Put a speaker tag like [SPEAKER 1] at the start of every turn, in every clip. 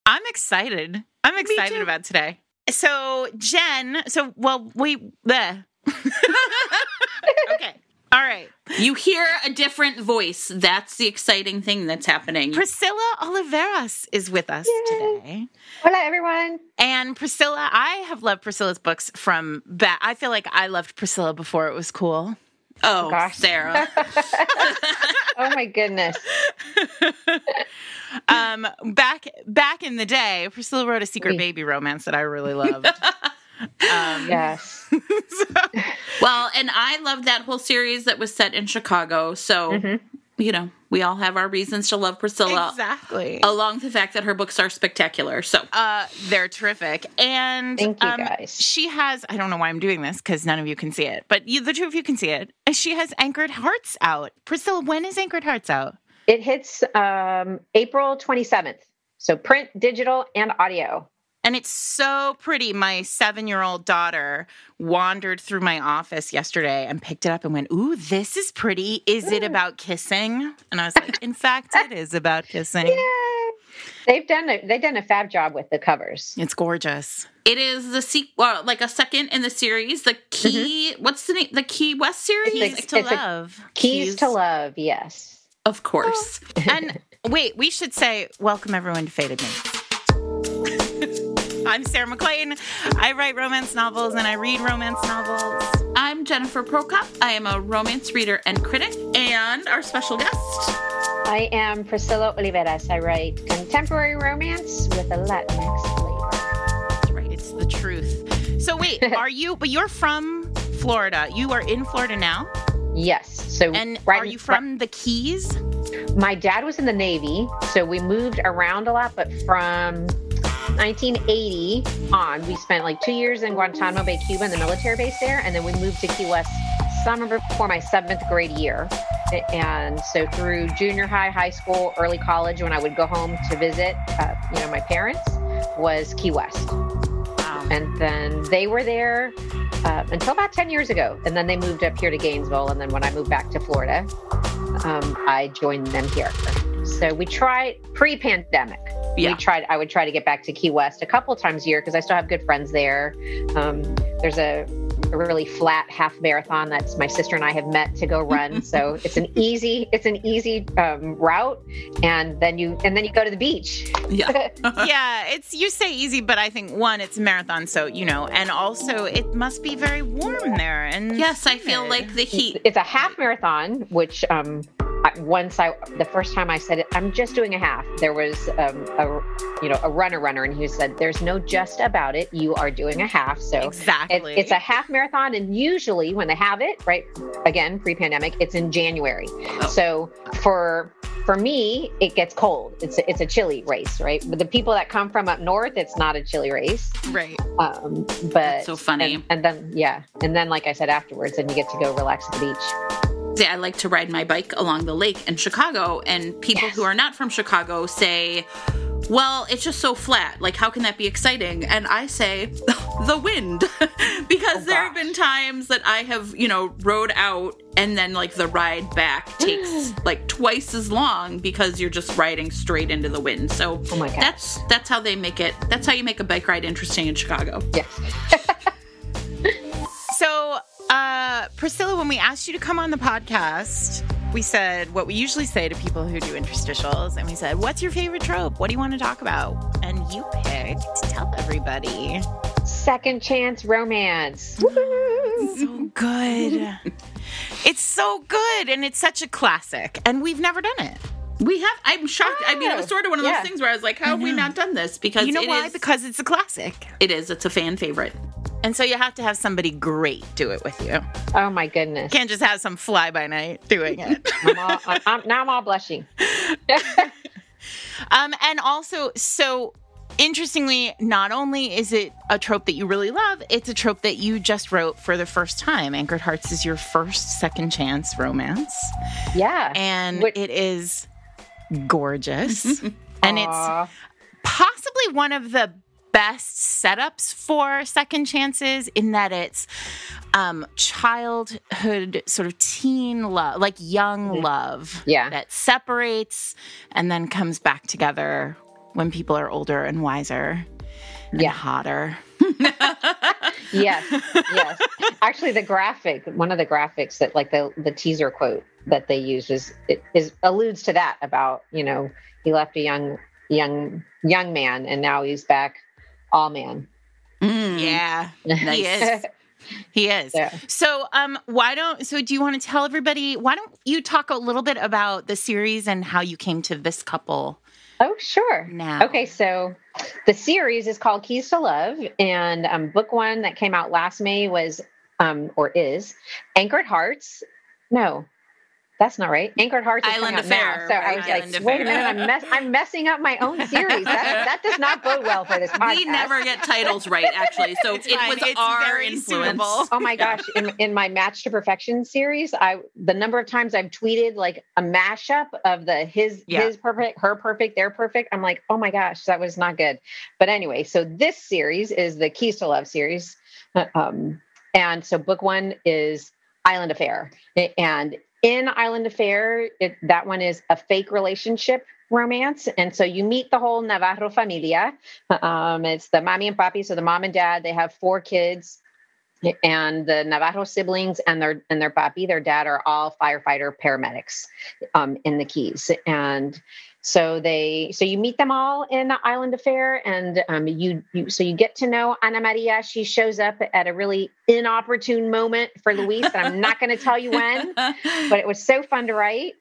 [SPEAKER 1] I'm excited. I'm excited about today. So, Jen, bleh. Okay. All right.
[SPEAKER 2] You hear a different voice. That's the exciting thing that's happening.
[SPEAKER 1] Priscilla Oliveras is with us today.
[SPEAKER 3] Hola, everyone.
[SPEAKER 1] And Priscilla, I have loved Priscilla's books from back. I feel like I loved Priscilla before it was cool.
[SPEAKER 2] Oh,
[SPEAKER 3] gosh.
[SPEAKER 2] Sarah.
[SPEAKER 3] Oh, my goodness.
[SPEAKER 1] Back in the day, Priscilla wrote a secret baby romance that I really loved.
[SPEAKER 3] Yes.
[SPEAKER 2] Well, and I loved that whole series that was set in Chicago. So, we all have our reasons to love Priscilla.
[SPEAKER 1] Exactly.
[SPEAKER 2] Along with the fact that her books are spectacular. So,
[SPEAKER 1] they're terrific. And
[SPEAKER 3] thank you, guys.
[SPEAKER 1] She has, I don't know why I'm doing this because none of you can see it, but the two of you can see it. She has Anchored Hearts out. Priscilla, when is Anchored Hearts out?
[SPEAKER 3] It hits April 27th. So print, digital, and audio.
[SPEAKER 1] And it's so pretty. My 7-year-old daughter wandered through my office yesterday and picked it up and went, "Ooh, this is pretty. Is it about kissing?" And I was like, "In fact, it is about kissing."
[SPEAKER 3] Yay! They've done a fab job with the covers.
[SPEAKER 1] It's gorgeous.
[SPEAKER 2] it is the sequel, like a second in the series. The Key, what's the name? The Key West series?
[SPEAKER 1] Keys to Love.
[SPEAKER 3] Keys to Love, yes.
[SPEAKER 2] Of course.
[SPEAKER 1] And wait, we should say welcome everyone to Fated Mates. I'm Sarah McLean. I write romance novels and I read romance novels.
[SPEAKER 2] I'm Jennifer Prokop. I am a romance reader and critic, and our special guest.
[SPEAKER 3] I am Priscilla Oliveras. I write contemporary romance with a Latinx flavor.
[SPEAKER 1] That's right. It's the truth. So wait, but you're from Florida. You are in Florida now?
[SPEAKER 3] Yes. So,
[SPEAKER 1] and are you from the Keys?
[SPEAKER 3] My dad was in the Navy, so we moved around a lot, but from 1980 on, we spent like 2 years in Guantanamo Bay, Cuba, in the military base there, and then we moved to Key West summer before my 7th grade year. And so through junior high school, early college, when I would go home to visit, my parents, was Key West.
[SPEAKER 1] Wow. And
[SPEAKER 3] then they were there until about 10 years ago. And then they moved up here to Gainesville. And then when I moved back to Florida, I joined them here. So we tried pre-pandemic.
[SPEAKER 1] Yeah.
[SPEAKER 3] I would try to get back to Key West a couple times a year because I still have good friends there. There's a really flat half marathon that's my sister and I have met to go run. So it's an easy route, and then you go to the beach.
[SPEAKER 2] Yeah.
[SPEAKER 1] Yeah, you say easy, but I think one, it's a marathon, so and also it must be very warm there. And
[SPEAKER 2] yes, I feel like the heat.
[SPEAKER 3] It's a half marathon, which the first time I said it, I'm just doing a half. There was a runner, and he said, "There's no just about it. You are doing a half." So
[SPEAKER 1] exactly,
[SPEAKER 3] it's a half marathon, and usually when they have it, right, again pre-pandemic, it's in January. Oh. So for me, it gets cold. It's a chilly race, right? But the people that come from up north, it's not a chilly race,
[SPEAKER 1] right?
[SPEAKER 3] But
[SPEAKER 2] that's so funny.
[SPEAKER 3] And then like I said afterwards, then you get to go relax at the beach.
[SPEAKER 2] I like to ride my bike along the lake in Chicago, and people who are not from Chicago say, well, it's just so flat. Like, how can that be exciting? And I say, the wind. Because there have been times that I have, rode out and then like the ride back takes like twice as long because you're just riding straight into the wind. So that's how they make it. That's how you make a bike ride interesting in Chicago.
[SPEAKER 3] Yes.
[SPEAKER 1] So, Priscilla, when we asked you to come on the podcast, we said what we usually say to people who do interstitials, and we said, what's your favorite trope? What do you want to talk about? And you picked, tell everybody.
[SPEAKER 3] Second chance romance.
[SPEAKER 1] So good. It's so good, and it's such a classic, and we've never done it.
[SPEAKER 2] We have. I'm shocked. I mean, it was sort of one of those things where I was like, how have we not done this? Because
[SPEAKER 1] you know why? Because it's a classic.
[SPEAKER 2] It is. It's a fan favorite.
[SPEAKER 1] And so you have to have somebody great do it with you.
[SPEAKER 3] Oh, my goodness.
[SPEAKER 1] Can't just have some fly-by-night doing it.
[SPEAKER 3] Now I'm all blushing.
[SPEAKER 1] And also, so interestingly, not only is it a trope that you really love, it's a trope that you just wrote for the first time. Anchored Hearts is your first second chance romance.
[SPEAKER 3] Yeah.
[SPEAKER 1] And it is gorgeous. And it's possibly one of the best setups for second chances in that it's childhood, sort of teen love, like young love that separates and then comes back together when people are older and wiser and hotter.
[SPEAKER 3] Yes. Actually, one of the graphics that like the teaser quote that they use alludes to that about, he left a young man and now he's back all man.
[SPEAKER 1] Yeah, nice. He is. Yeah. So, do you want to tell everybody, why don't you talk a little bit about the series and how you came to this couple?
[SPEAKER 3] Oh, sure.
[SPEAKER 1] Now.
[SPEAKER 3] Okay. So the series is called Keys to Love, and book one that came out last May was, is Anchored Hearts. No, that's not right. Anchored Hearts is
[SPEAKER 2] Island
[SPEAKER 3] coming out
[SPEAKER 2] Affair.
[SPEAKER 3] now. So I was
[SPEAKER 2] Island
[SPEAKER 3] like, wait a minute, I'm messing up my own series. That does not bode well for this podcast.
[SPEAKER 2] We never get titles right, actually. So it was our influence.
[SPEAKER 3] Oh my gosh. In my Match to Perfection series, the number of times I've tweeted like a mashup of his perfect, her perfect, their perfect. I'm like, oh my gosh, that was not good. But anyway, so this series is the Keys to Love series. And so book one is Island Affair. And in Island Affair, that one is a fake relationship romance. And so you meet the whole Navarro familia. It's the mommy and papi. So the mom and dad, they have 4 kids, and the Navarro siblings and their papi, their dad, are all firefighter paramedics in the Keys. And so you meet them all in the Island Affair, and you get to know Ana Maria. She shows up at a really inopportune moment for Luis, and I'm not going to tell you when, but it was so fun to write.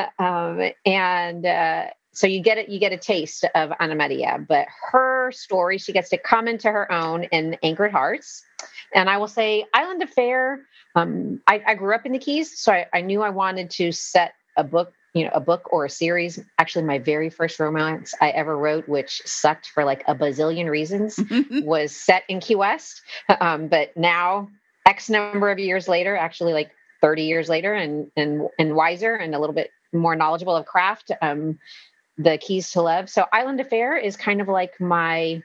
[SPEAKER 3] So you get a taste of Ana Maria, but her story, she gets to come into her own in Anchored Hearts. And I will say Island Affair, I grew up in the Keys, so I knew I wanted to set a book or a series. Actually, my very first romance I ever wrote, which sucked for like a bazillion reasons, was set in Key West. But now, X number of years later, actually like 30 years later, and wiser and a little bit more knowledgeable of craft, the Keys to Love. So Island Affair is kind of like my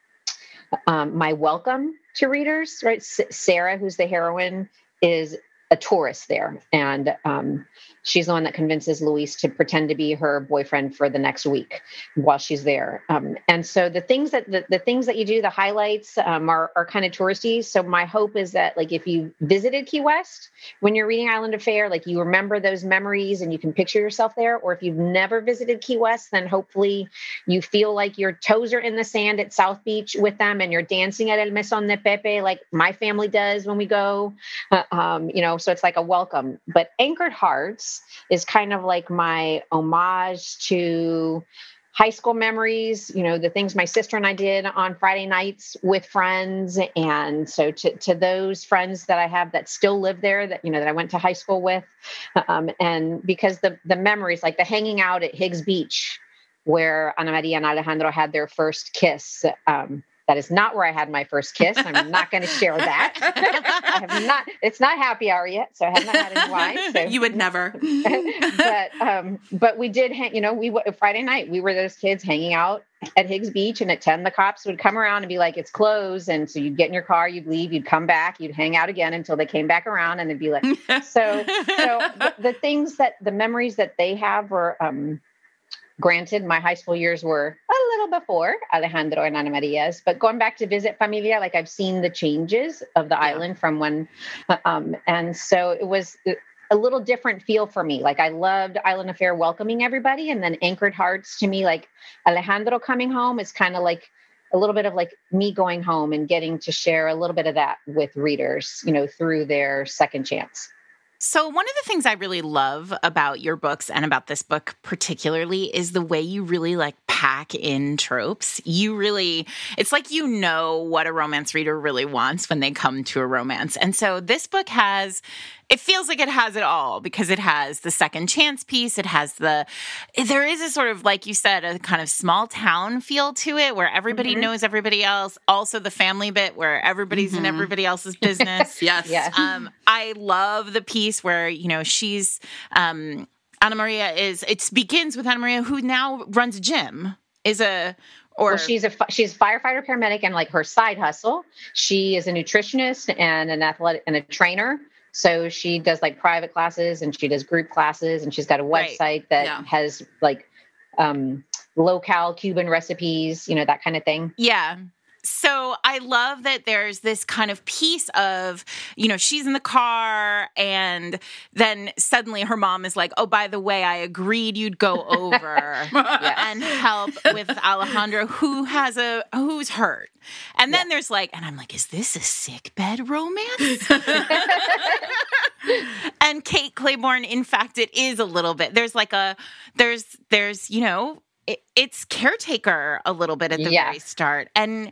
[SPEAKER 3] welcome to readers, right? Sarah, who's the heroine, is a tourist there, and she's the one that convinces Luis to pretend to be her boyfriend for the next week while she's there. And so the things that you do, the highlights are kind of touristy. So my hope is that, like, if you visited Key West when you're reading Island Affair, like, you remember those memories and you can picture yourself there. Or if you've never visited Key West, then hopefully you feel like your toes are in the sand at South Beach with them and you're dancing at El Mesón de Pepe, like my family does when we go. So it's like a welcome. But Anchored Hearts is kind of like my homage to high school memories, the things my sister and I did on Friday nights with friends. And so to those friends that I have that still live there, that I went to high school with, and because the memories, like the hanging out at Higgs Beach, where Ana Maria and Alejandro had their first kiss, that is not where I had my first kiss. I'm not going to share that. I have not. It's not happy hour yet, so I have not had any wine. So.
[SPEAKER 2] You would never.
[SPEAKER 3] But we did hang. Friday night we were those kids hanging out at Higgs Beach, and at 10 the cops would come around and be like, "It's closed," and so you'd get in your car, you'd leave, you'd come back, you'd hang out again until they came back around, and they'd be like, so the memories that they have were. Granted, my high school years were a little before Alejandro and Ana Maria's, but going back to visit familia, like I've seen the changes of the island from when, and so it was a little different feel for me. Like I loved Island Affair welcoming everybody, and then Anchored Hearts to me, like Alejandro coming home is kind of like a little bit of like me going home and getting to share a little bit of that with readers, through their second chance.
[SPEAKER 1] So one of the things I really love about your books and about this book particularly is the way you really like pack in tropes. It's like what a romance reader really wants when they come to a romance. And so this book it feels like it has it all, because it has the second chance piece. There is a sort of, like you said, a kind of small town feel to it where everybody knows everybody else. Also the family bit where everybody's in everybody else's business.
[SPEAKER 2] Yes.
[SPEAKER 1] I love the piece where, she's, Ana Maria begins with Ana Maria, who now runs a gym, she's a firefighter paramedic, and like her side hustle, she is a nutritionist and an athletic and a trainer. So she does like private classes and she does group classes, and she's got a website that has like
[SPEAKER 3] locale Cuban recipes, that kind of thing.
[SPEAKER 1] Yeah. So I love that there's this kind of piece of, she's in the car and then suddenly her mom is like, oh, by the way, I agreed you'd go over and help with Alejandro who's hurt. And then there's like, and I'm like, is this a sick bed romance? And Kate Clayborn, in fact, it is a little bit. There's like it's caretaker a little bit at the very start. And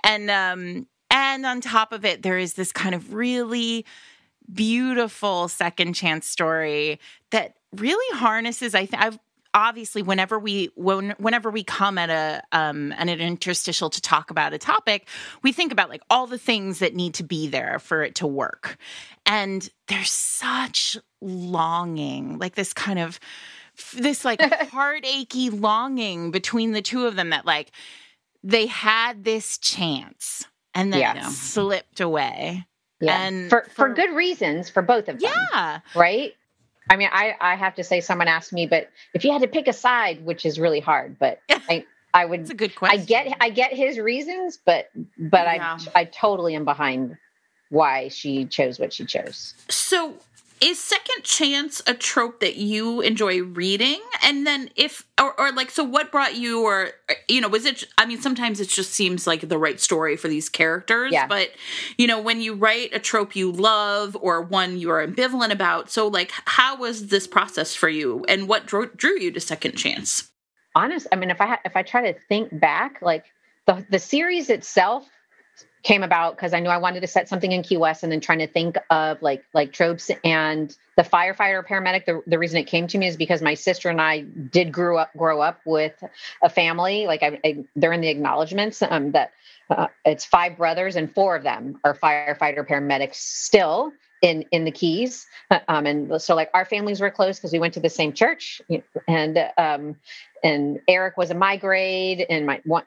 [SPEAKER 1] on top of it, there is this kind of really beautiful second chance story that really harnesses, I've obviously whenever we come at an interstitial to talk about a topic, we think about like all the things that need to be there for it to work. And there's such longing, like this kind of like heartachy longing between the two of them that like they had this chance and then it slipped away.
[SPEAKER 3] Yeah. And for good reasons for both of them.
[SPEAKER 1] Yeah.
[SPEAKER 3] Right? I mean, I have to say, someone asked me, but if you had to pick a side, which is really hard, but I would.
[SPEAKER 1] It's a good question.
[SPEAKER 3] I get his reasons, but I totally am behind why she chose what she chose.
[SPEAKER 2] So is second chance a trope that you enjoy reading? And then so what brought you, or, was it, I mean, sometimes it just seems like the right story for these characters, but, when you write a trope you love or one you are ambivalent about, so like, how was this process for you and what drew you to second chance?
[SPEAKER 3] Honest, I mean, if I try to think back, like the series itself came about because I knew I wanted to set something in Key West, and then trying to think of like tropes. And the firefighter paramedic, the reason it came to me is because my sister and I did grow up with a family. Like they're in the acknowledgments that it's 5 brothers and 4 of them are firefighter paramedics still in the Keys. And so like our families were close because we went to the same church, and Eric was in my grade, and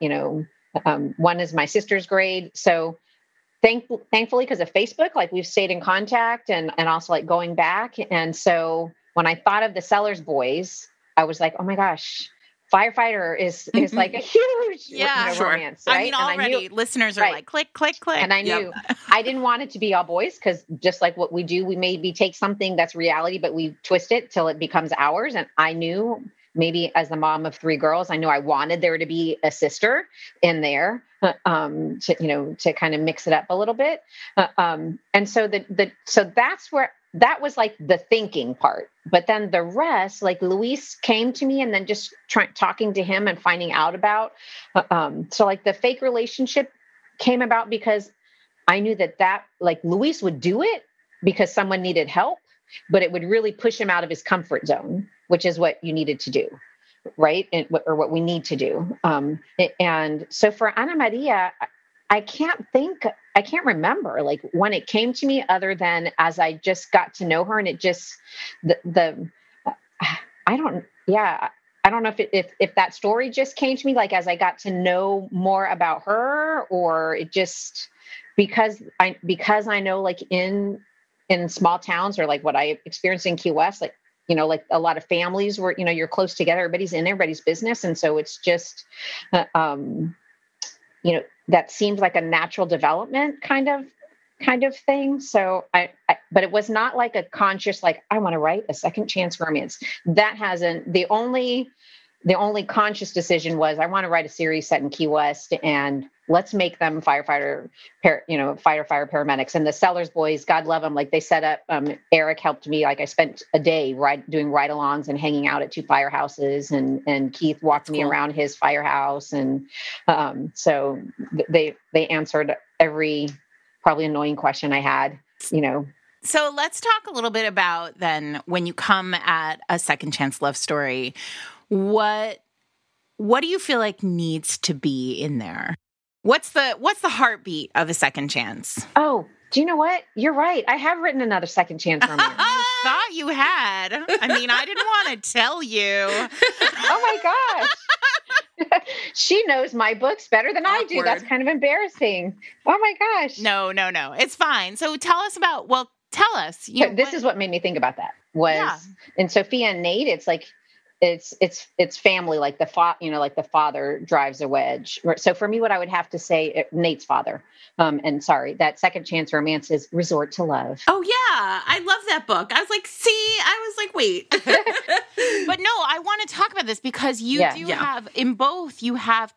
[SPEAKER 3] one is my sister's grade. So thankfully, because of Facebook, like we've stayed in contact and also like going back. And so when I thought of the Sellers Boys, I was like, oh my gosh, firefighter is like a huge romance. Right?
[SPEAKER 1] I mean, already listeners are like, click, click, click.
[SPEAKER 3] And I knew I didn't want it to be all boys, because just like what we do, we maybe take something that's reality, but we twist it till it becomes ours. And I knew, maybe as the mom of 3 girls, I knew I wanted there to be a sister in there, to kind of mix it up a little bit. And so so that's where that was like the thinking part. But then the rest, like Luis came to me, and then just talking to him and finding out about. So like the fake relationship came about because I knew that like Luis would do it because someone needed help, but it would really push him out of his comfort zone, which is what you needed to do, right? Or what we need to do. And so for Ana Maria, I can't remember like when it came to me, other than as I just got to know her, and it just, I don't know if that story just came to me, like as I got to know more about her, or it just, because I know like in small towns, or like what I experienced in Key West, like, like a lot of families where, you're close together, everybody's in everybody's business. And so it's just, that seems like a natural development kind of thing. So but it was not like a conscious, like, I want to write a second chance romance. That hasn't, the only conscious decision was, I want to write a series set in Key West, and let's make them firefighter paramedics. And the Sellers Boys, God love them. Like they set up, Eric helped me. Like I spent a day doing ride-alongs and hanging out at 2 firehouses, and Keith walked me around his firehouse. And so they answered every probably annoying question I had,
[SPEAKER 1] So let's talk a little bit about then, when you come at a second chance love story, what do you feel like needs to be in there? What's the heartbeat of a second chance?
[SPEAKER 3] Oh, do you know what? You're right. I have written another second chance romance.
[SPEAKER 1] I thought you had. I mean, I didn't want to tell you.
[SPEAKER 3] Oh my gosh. She knows my books better than I do. That's kind of embarrassing. Oh my gosh.
[SPEAKER 1] No. It's fine. So tell us.
[SPEAKER 3] This is what made me think about that in Sophia and Nate. It's like, it's family, like like the father drives a wedge. So for me, what I would have to say, Nate's father, and sorry, that Second Chance Romance is Resort to Love.
[SPEAKER 2] Oh yeah, I love that book. I was like, wait.
[SPEAKER 1] But no, I want to talk about this because you have, in both, you have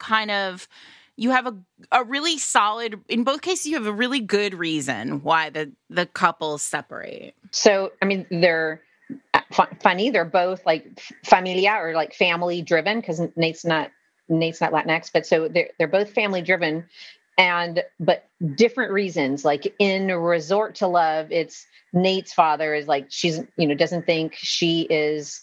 [SPEAKER 1] a really solid, in both cases, you have a really good reason why the couples separate.
[SPEAKER 3] So, I mean, they're funny. They're both like familia, or like family driven, because Nate's not Latinx, but so they're both family driven, but different reasons. Like in Resort to Love, it's Nate's father is like, she's, doesn't think she is,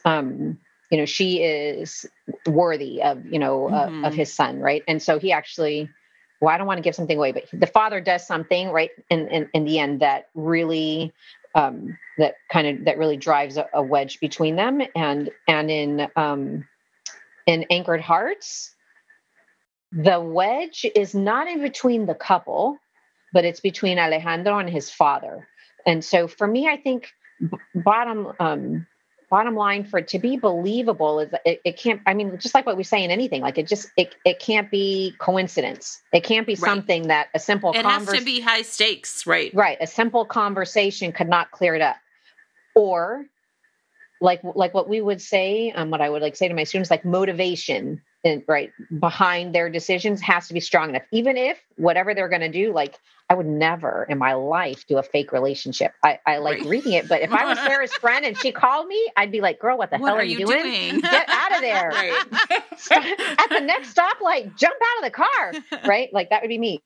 [SPEAKER 3] she is worthy of, of his son. Right. And so he actually, I don't want to give something away, but the father does something right in the end that really, that really drives a wedge between them. And in Anchored Hearts, the wedge is not in between the couple, but it's between Alejandro and his father. And so for me, I think bottom line, for it to be believable is it can't, I mean, just like what we say in anything, like it can't be coincidence. It can't be something that a simple
[SPEAKER 2] has to be high stakes, right?
[SPEAKER 3] Right. A simple conversation could not clear it up. Or like what we would say, what I would like say to my students, like motivation behind their decisions has to be strong enough. Even if whatever they're going to do, like I would never in my life do a fake relationship. I like reading it, but if I was Sarah's friend and she called me, I'd be like, girl, what the hell are you doing? Get out of there. At the next stoplight, jump out of the car. Right. Like that would be me.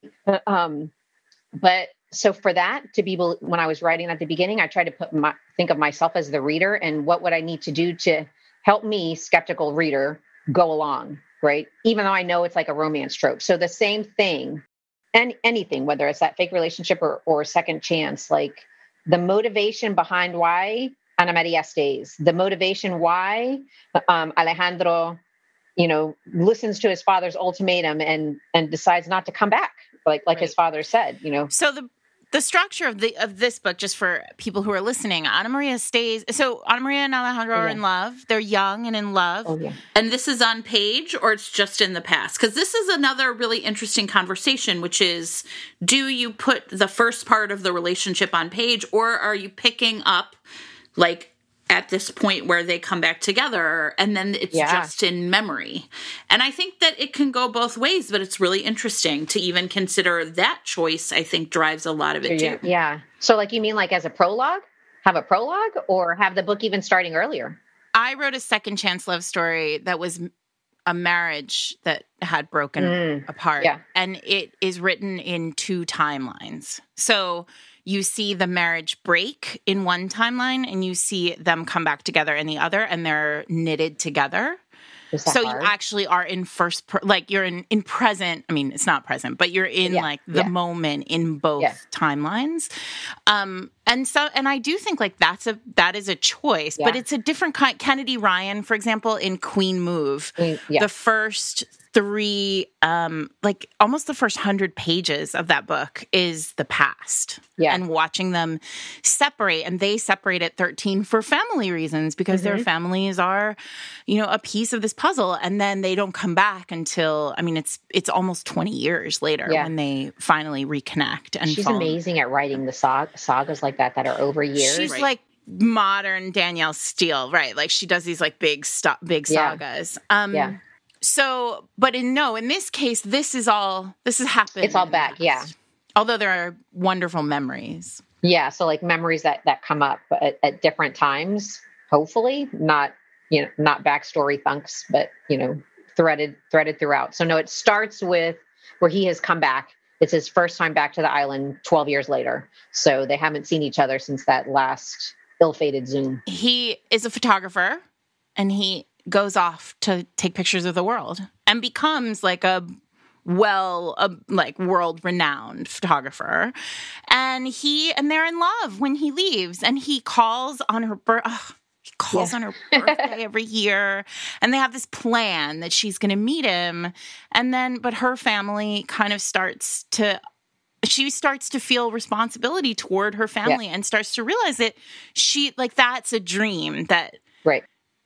[SPEAKER 3] But so for that to be, when I was writing at the beginning, I tried to think of myself as the reader and what would I need to do to help me, skeptical reader, go along. Right. Even though I know it's like a romance trope. So the same thing, and anything, whether it's that fake relationship or second chance, like the motivation behind why Ana Maria stays, the motivation why Alejandro, listens to his father's ultimatum and decides not to come back, like his father said,
[SPEAKER 1] So the structure of this book, just for people who are listening, Ana Maria stays. So Ana Maria and Alejandro are in love. They're young and in love.
[SPEAKER 3] Oh, yeah.
[SPEAKER 2] And this is on page, or it's just in the past? Because this is another really interesting conversation, which is, do you put the first part of the relationship on page, or are you picking up like at this point where they come back together and then it's just in memory? And I think that it can go both ways, but it's really interesting to even consider that choice. I think drives a lot of it too.
[SPEAKER 3] Yeah. So like, you mean like as a prologue, have a prologue, or have the book even starting earlier?
[SPEAKER 1] I wrote a second chance love story that was a marriage that had broken apart. Yeah. And it is written in 2 timelines. So you see the marriage break in one timeline and you see them come back together in the other, and they're knitted together. So hard? You actually are in you're in present. I mean, it's not present, but you're in the moment in both timelines. And I do think like that is a choice, but it's a different kind. Kennedy Ryan, for example, in Queen Move, the first 3, like almost the first 100 pages of that book is the past, and watching them separate, and they separate at 13 for family reasons, because their families are, a piece of this puzzle, and then they don't come back until, I mean, it's almost 20 years later when they finally reconnect. And
[SPEAKER 3] she's amazing at writing the sagas like that are over years.
[SPEAKER 1] She's like modern Danielle Steele, right? Like she does these like big sagas. So, but in this case, this has happened.
[SPEAKER 3] It's all back,
[SPEAKER 1] Although there are wonderful memories.
[SPEAKER 3] Yeah, so like memories that come up at different times, hopefully, not backstory thunks, but, threaded throughout. So no, it starts with where he has come back. It's his first time back to the island 12 years later. So they haven't seen each other since that last ill-fated Zoom.
[SPEAKER 1] He is a photographer, and he goes off to take pictures of the world and becomes like world-renowned photographer. And they're in love when he leaves, and he calls on her on her birthday every year, and they have this plan that she's going to meet him. And then, but her family kind of starts to feel responsibility toward her family and starts to realize that that's a dream that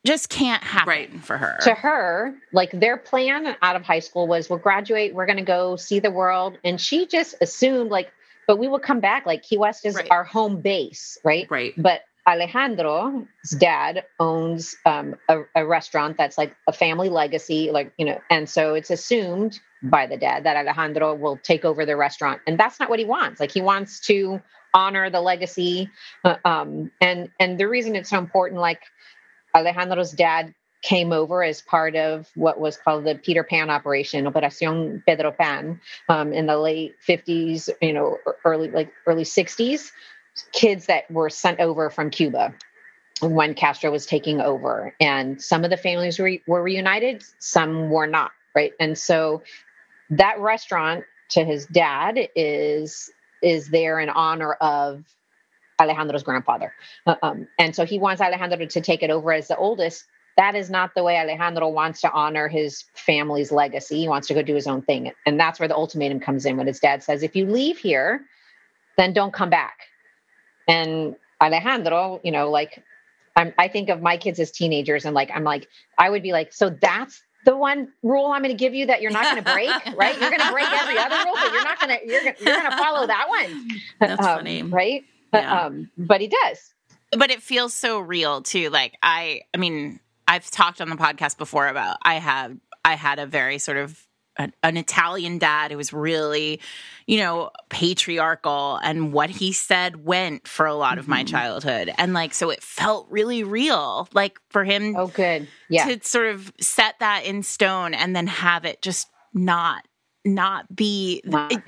[SPEAKER 1] just can't happen for her.
[SPEAKER 3] To her, like their plan out of high school was we'll graduate, we're going to go see the world. And she just assumed like, but we will come back. Like Key West is our home base, right?
[SPEAKER 2] Right.
[SPEAKER 3] But Alejandro's dad owns a restaurant that's like a family legacy, like, you know, and so it's assumed by the dad that Alejandro will take over the restaurant. And that's not what he wants. Like he wants to honor the legacy. And the reason it's so important, like Alejandro's dad came over as part of what was called the Peter Pan operation, Operación Pedro Pan, in the late 50s, you know, early 60s, kids that were sent over from Cuba when Castro was taking over. And some of the families were reunited, some were not, right? And so that restaurant to his dad is there in honor of Alejandro's grandfather. And so he wants Alejandro to take it over as the oldest. That is not the way Alejandro wants to honor his family's legacy. He wants to go do his own thing. And that's where the ultimatum comes in when his dad says, if you leave here, then don't come back. And Alejandro, you know, like I think of my kids as teenagers and like, I'm like, I would be like, so that's the one rule I'm going to give you that you're not going to break, right? You're going to break every other rule, but you're not going to, you're going to follow that one.
[SPEAKER 2] That's funny.
[SPEAKER 3] Right.
[SPEAKER 2] Yeah.
[SPEAKER 3] But he does.
[SPEAKER 1] But it feels so real too. Like I mean, I've talked on the podcast before about I had a very sort of an Italian dad who was really, you know, patriarchal, and what he said went for a lot of my childhood. And like, so it felt really real, like for him
[SPEAKER 3] to
[SPEAKER 1] sort of set that in stone and then have it just not be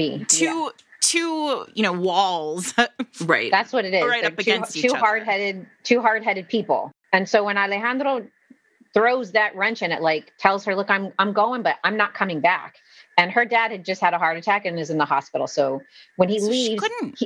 [SPEAKER 1] two, you know, walls.
[SPEAKER 2] Right.
[SPEAKER 3] That's what it is.
[SPEAKER 1] Right. Up against each other.
[SPEAKER 3] Two hard-headed people. And so when Alejandro throws that wrench in it, like tells her, look, I'm going, but I'm not coming back. And her dad had just had a heart attack and is in the hospital. So when he leaves,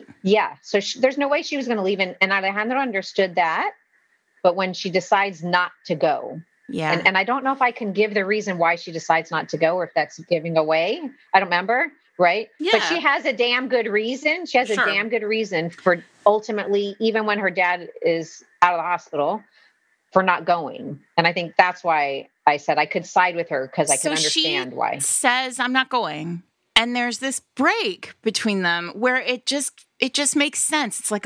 [SPEAKER 3] there's no way she was going to leave. And Alejandro understood that. But when she decides not to go, and I don't know if I can give the reason why she decides not to go, or if that's giving away. I don't remember. Right. Yeah. But she has a damn good reason. She has a damn good reason for ultimately, even when her dad is out of the hospital, for not going. And I think that's why I said I could side with her, because I can understand why.
[SPEAKER 1] She says, I'm not going. And there's this break between them where it just makes sense. It's like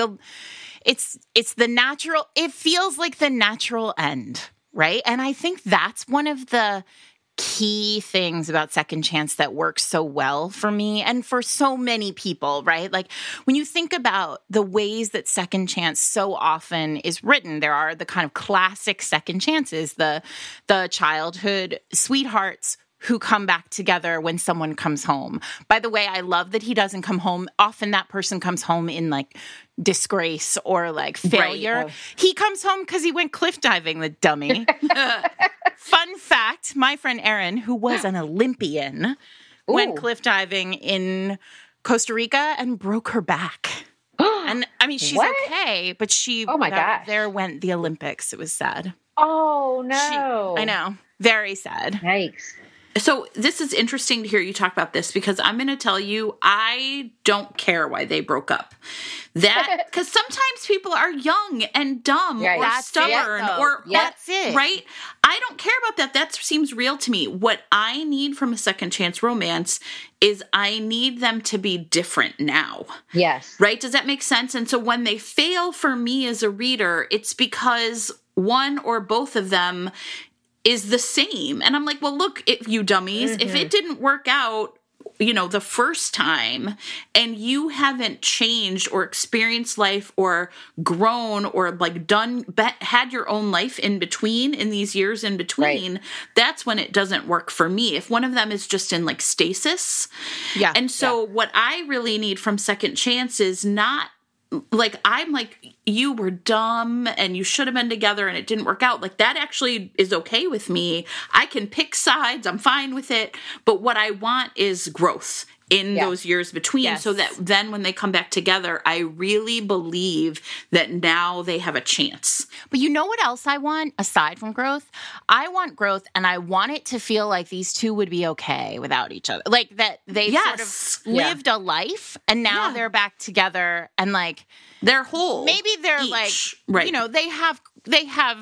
[SPEAKER 1] it's the natural, it feels like the natural end, right? And I think that's one of the key things about Second Chance that works so well for me and for so many people, right? Like when you think about the ways that Second Chance so often is written, there are the kind of classic second chances, the childhood sweethearts who come back together when someone comes home. By the way, I love that he doesn't come home. Often that person comes home in like disgrace or like failure. Right. He comes home because he went cliff diving, the dummy. Fun fact, my friend Erin, who was an Olympian, went cliff diving in Costa Rica and broke her back. And I mean, she's okay, but there went the Olympics. It was sad.
[SPEAKER 3] Oh, no.
[SPEAKER 1] I know. Very sad.
[SPEAKER 3] Yikes.
[SPEAKER 2] So this is interesting to hear you talk about this, because I'm going to tell you, I don't care why they broke up. That because sometimes people are young and dumb or stubborn
[SPEAKER 1] that's it,
[SPEAKER 2] right? I don't care about that. That seems real to me. What I need from a second chance romance is I need them to be different now.
[SPEAKER 3] Yes.
[SPEAKER 2] Right? Does that make sense? And so when they fail for me as a reader, it's because one or both of them is the same. And I'm like, well, look, if you dummies, if it didn't work out, you know, the first time, and you haven't changed or experienced life or grown or like had your own life in between, in these years in between, that's when it doesn't work for me. If one of them is just in like stasis. Yeah. And so what I really need from Second Chance is not like, I'm like, you were dumb and you should have been together and it didn't work out. Like, that actually is okay with me. I can pick sides. I'm fine with it. But what I want is growth in those years between, so that then when they come back together, I really believe that now they have a chance.
[SPEAKER 1] But you know what else I want aside from growth? I want growth, and I want it to feel like these two would be okay without each other. Like that they sort of lived a life and now they're back together and like
[SPEAKER 2] they're whole.
[SPEAKER 1] Maybe they're like, you know, they have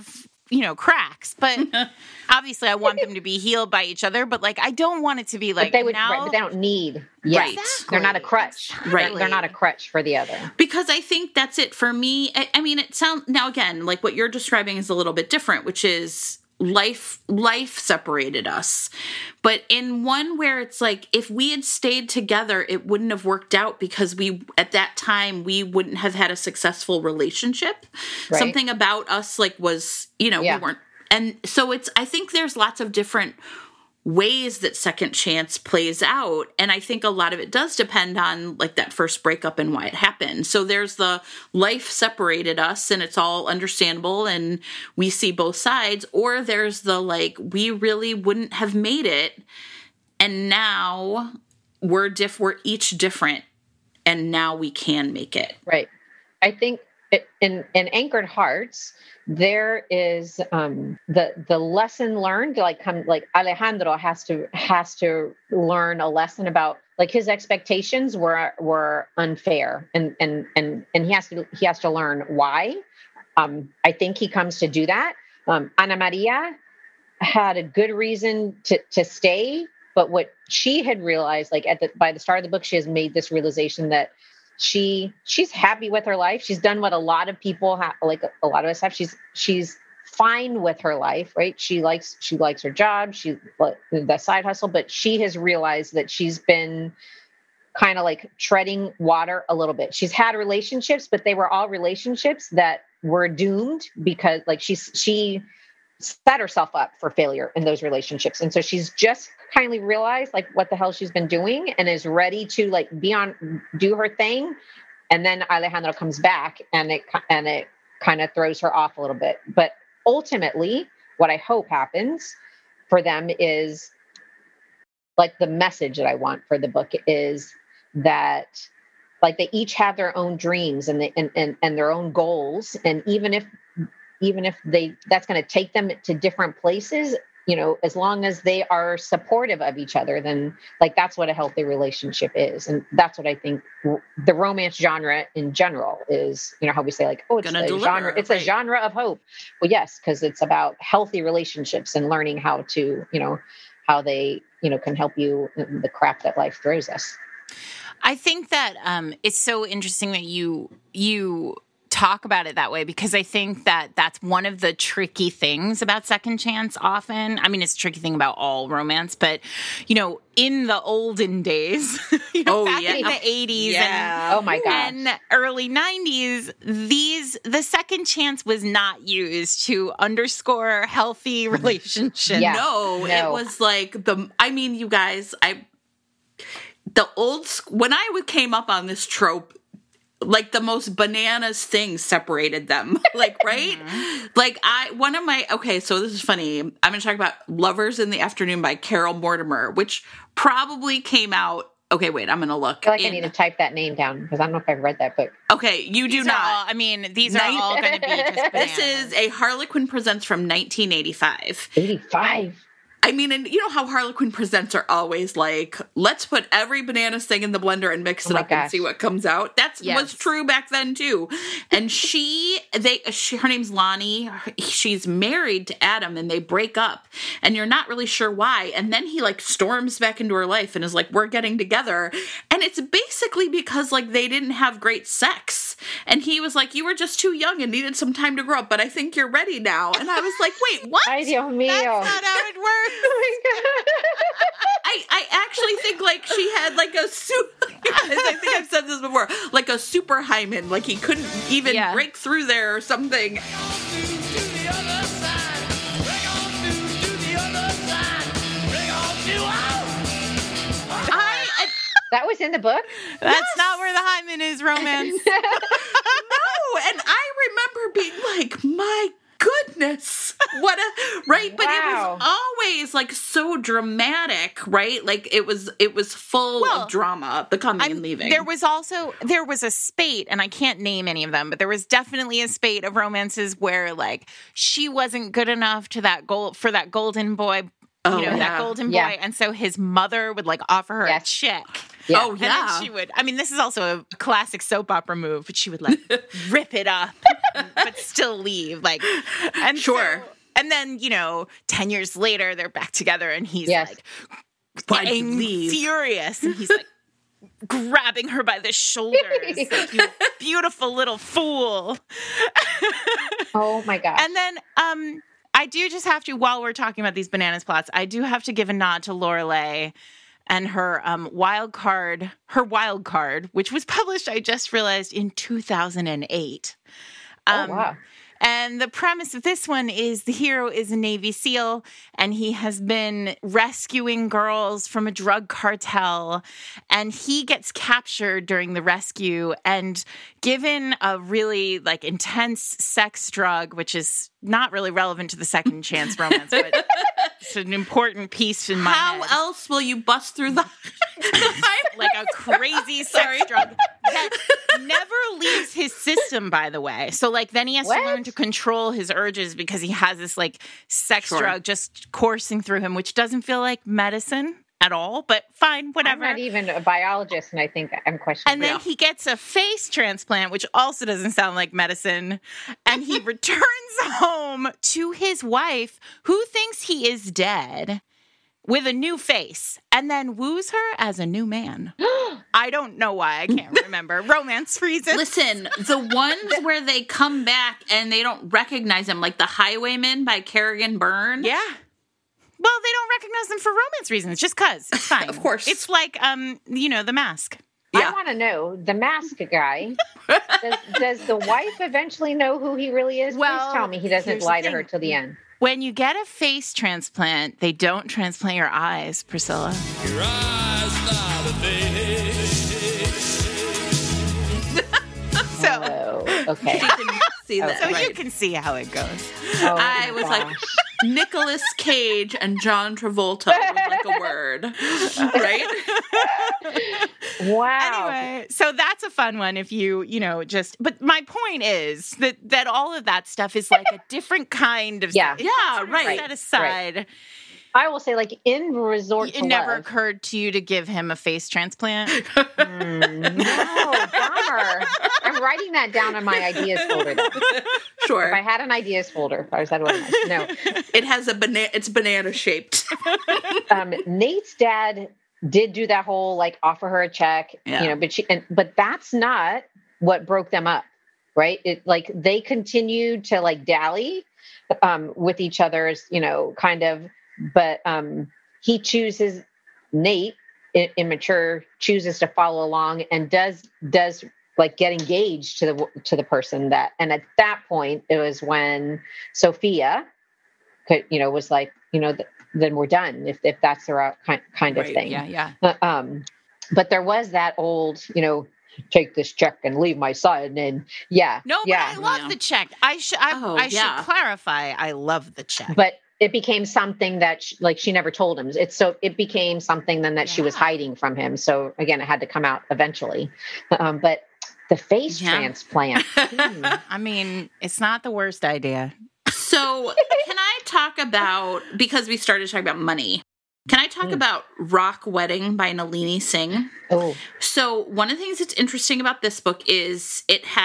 [SPEAKER 1] cracks, but obviously I want them to be healed by each other, but like, I don't want it to be like,
[SPEAKER 3] but they
[SPEAKER 1] now.
[SPEAKER 3] don't need.
[SPEAKER 2] Right.
[SPEAKER 1] Exactly.
[SPEAKER 3] They're not a crutch.
[SPEAKER 2] Right.
[SPEAKER 3] They're not a crutch for the other.
[SPEAKER 2] Because I think that's it for me. I mean, it sounds, now again, like what you're describing is a little bit different, which is life separated us. But in one where it's like, if we had stayed together, it wouldn't have worked out because at that time, we wouldn't have had a successful relationship.
[SPEAKER 3] Right.
[SPEAKER 2] Something about us like was, we weren't. And so I think there's lots of different ways that second chance plays out. And I think a lot of it does depend on like that first breakup and why it happened. So there's the life separated us and it's all understandable and we see both sides, or there's the like, we really wouldn't have made it. And now we're each different and now we can make it.
[SPEAKER 3] Right. I think in Anchored Hearts, there is the lesson learned, like Alejandro has to learn a lesson about like his expectations were unfair and he has to learn why. I think he comes to do that. Ana Maria had a good reason to stay, but what she had realized, like by the start of the book, she has made this realization that she's happy with her life. She's done what a lot of people have, like a lot of us have. She's fine with her life, right? She likes her job. She the side hustle, but she has realized that she's been kind of like treading water a little bit. She's had relationships, but they were all relationships that were doomed because like she set herself up for failure in those relationships. And so she's just kindly realized like what the hell she's been doing and is ready to like do her thing. And then Alejandro comes back and it kind of throws her off a little bit. But ultimately what I hope happens for them is like the message that I want for the book is that like they each have their own dreams and their own goals. And even if that's going to take them to different places, as long as they are supportive of each other, then like, that's what a healthy relationship is. And that's what I think the romance genre in general is, how we say like, oh, it's a genre, it's a genre of hope. Well, yes, because it's about healthy relationships and learning how to, how they, can help you in the crap that life throws us.
[SPEAKER 1] I think that it's so interesting that you talk about it that way, because I think that that's one of the tricky things about second chance often. I mean, it's a tricky thing about all romance, but, in the olden days, back in the 80s and,
[SPEAKER 3] oh my gosh,
[SPEAKER 1] and early 90s, the second chance was not used to underscore healthy relationships.
[SPEAKER 3] Yeah.
[SPEAKER 2] No, it was like you guys, when I came up on this trope, like the most bananas thing separated them. Like, right? Like so this is funny. I'm going to talk about Lovers in the Afternoon by Carol Mortimer, which probably came out. Okay, wait, I'm going to look.
[SPEAKER 3] I feel like I need to type that name down because I don't know if I've read that book.
[SPEAKER 2] Okay, you do not.
[SPEAKER 1] These are all going to be just bananas.
[SPEAKER 2] This is a Harlequin Presents from 1985.
[SPEAKER 3] 85.
[SPEAKER 2] I mean, and you know how Harlequin Presents are always like, let's put every bananas thing in the blender and mix it up and see what comes out. That was true back then too. And her name's Lonnie. She's married to Adam and they break up and you're not really sure why. And then he like storms back into her life and is like, we're getting together. And it's basically because like they didn't have great sex. And he was like, you were just too young and needed some time to grow up, but I think you're ready now. And I was like, wait, what?
[SPEAKER 3] Ay, Dios mío.
[SPEAKER 1] That's not how it works.
[SPEAKER 3] Oh my God.
[SPEAKER 2] I actually think like she had like a I think I've said this before, like a super hymen, like he couldn't even break through there or something.
[SPEAKER 3] That was in the book?
[SPEAKER 1] That's not where the hymen is, romance.
[SPEAKER 2] No, and I remember being like, my goodness, right? But it was always like so dramatic, right? Like it was full of drama, the coming and leaving.
[SPEAKER 1] There was a spate, and I can't name any of them, but there was definitely a spate of romances where like she wasn't good enough for that golden boy. That golden boy. And so his mother would like offer her a check.
[SPEAKER 3] Yeah.
[SPEAKER 2] Oh, yeah.
[SPEAKER 1] And then she would, this is also a classic soap opera move, but she would like rip it up, but still leave. Like, and
[SPEAKER 2] sure.
[SPEAKER 1] And then, 10 years later, they're back together and he's like, furious. And he's like grabbing her by the shoulders. Like, you beautiful little fool.
[SPEAKER 3] Oh my gosh.
[SPEAKER 1] And then, I do just have to, while we're talking about these bananas plots, I do have to give a nod to Lorelai and her wild card, which was published, I just realized, in 2008.
[SPEAKER 3] Oh, wow.
[SPEAKER 1] And the premise of this one is the hero is a Navy SEAL, and he has been rescuing girls from a drug cartel, and he gets captured during the rescue and given a really intense sex drug, which is not really relevant to the second chance romance, but it's an important piece in my head.
[SPEAKER 2] How else will you bust through the
[SPEAKER 1] like a crazy sex drug that never leaves his system, by the way. So then he has to learn to control his urges because he has this sex drug just coursing through him, which doesn't feel like medicine at all, but fine, whatever.
[SPEAKER 3] I'm not even a biologist, and I think I'm questioning.
[SPEAKER 1] And then he gets a face transplant, which also doesn't sound like medicine. And he returns home to his wife, who thinks he is dead, with a new face, and then woos her as a new man. I don't know why. I can't remember. Romance reasons.
[SPEAKER 2] Listen, the ones where they come back and they don't recognize him, like The Highwayman by Kerrigan Byrne.
[SPEAKER 1] Yeah. Well, they don't recognize them for romance reasons, just because. It's fine.
[SPEAKER 2] Of course.
[SPEAKER 1] It's like, The Mask.
[SPEAKER 3] I want to know, the mask guy, does the wife eventually know who he really is?
[SPEAKER 1] Well,
[SPEAKER 3] please tell me he doesn't lie to her till the end.
[SPEAKER 1] When you get a face transplant, they don't transplant your eyes, Priscilla.
[SPEAKER 4] Your eyes, not a face.
[SPEAKER 3] So, okay.
[SPEAKER 2] You can see that.
[SPEAKER 1] So
[SPEAKER 2] right.
[SPEAKER 1] you can see how it goes.
[SPEAKER 3] Oh,
[SPEAKER 2] I was like, Nicolas Cage and John Travolta was like a word, right?
[SPEAKER 3] Wow.
[SPEAKER 1] Anyway, so that's a fun one if you, but my point is that all of that stuff is like a different kind of
[SPEAKER 3] Yeah.
[SPEAKER 2] Right.
[SPEAKER 1] Set aside.
[SPEAKER 3] Right. I will say, in Resort
[SPEAKER 1] It
[SPEAKER 3] to
[SPEAKER 1] never
[SPEAKER 3] Love.
[SPEAKER 1] occurred to you to give him a face transplant?
[SPEAKER 3] No, bummer. I'm writing that down on my ideas folder. Though.
[SPEAKER 2] Sure.
[SPEAKER 3] If I had an ideas folder, I was that one. No.
[SPEAKER 2] It has it's banana shaped.
[SPEAKER 3] Nate's dad did do that whole offer her a check, but that's not what broke them up, right? It they continued to dally with each other's, kind of, but he chooses, Nate, immature, chooses to follow along and does get engaged to the person that, and at that point it was when Sophia could, was like, then we're done if that's the right kind of thing.
[SPEAKER 1] Yeah.
[SPEAKER 3] But there was that old, take this check and leave my son. And
[SPEAKER 1] I love the check. I should clarify. I love the check.
[SPEAKER 3] But it became something that she never told him. It became something then that she was hiding from him. So again, it had to come out eventually. But the face transplant.
[SPEAKER 1] I mean, it's not the worst idea.
[SPEAKER 2] So can I talk about, because we started talking about money, can I talk about Rock Wedding by Nalini Singh?
[SPEAKER 3] Oh.
[SPEAKER 2] So one of the things that's interesting about this book is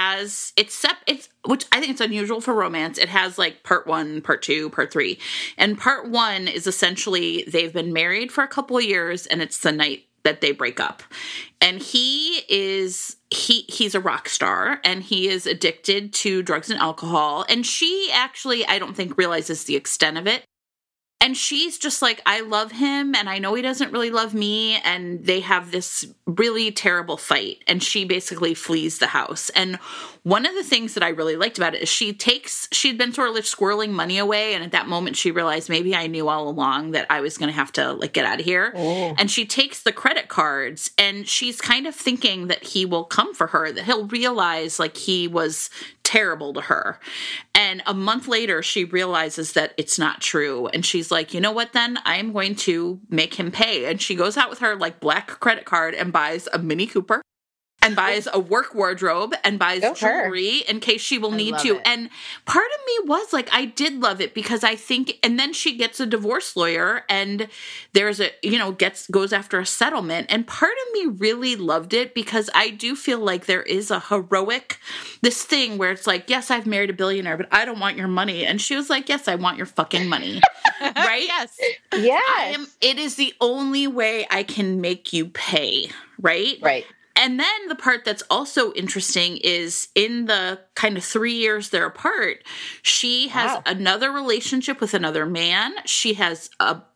[SPEAKER 2] which I think it's unusual for romance. It has part 1, part 2, part 3. And part 1 is essentially they've been married for a couple of years and it's the night that they break up. And he's a rock star and he is addicted to drugs and alcohol. And she actually, I don't think, realizes the extent of it. And she's just like, I love him and I know he doesn't really love me. And they have this really terrible fight. And she basically flees the house. And one of the things that I really liked about it is she'd been sort of squirreling money away. And at that moment she realized maybe I knew all along that I was going to have to get out of here. Oh. And she takes the credit cards and she's kind of thinking that he will come for her, that he'll realize he was terrible to her. And a month later, she realizes that it's not true. And she's like, you know what, then I'm going to make him pay. And she goes out with her black credit card and buys a Mini Cooper. and buys a work wardrobe and buys
[SPEAKER 3] Go for her.
[SPEAKER 2] jewelry in case she will need
[SPEAKER 1] love
[SPEAKER 2] to.
[SPEAKER 1] it.
[SPEAKER 2] And part of me was like, I did love it because I think, and then she gets a divorce lawyer and there's a, goes after a settlement. And part of me really loved it because I do feel like there is a heroic, this thing where it's like, yes, I've married a billionaire, but I don't want your money. And she was like, yes, I want your fucking money. Right?
[SPEAKER 1] Yes.
[SPEAKER 3] Yes.
[SPEAKER 2] It is the only way I can make you pay. Right?
[SPEAKER 3] Right.
[SPEAKER 2] And then the part that's also interesting is in the kind of 3 years they're apart, she has another relationship with another man. She has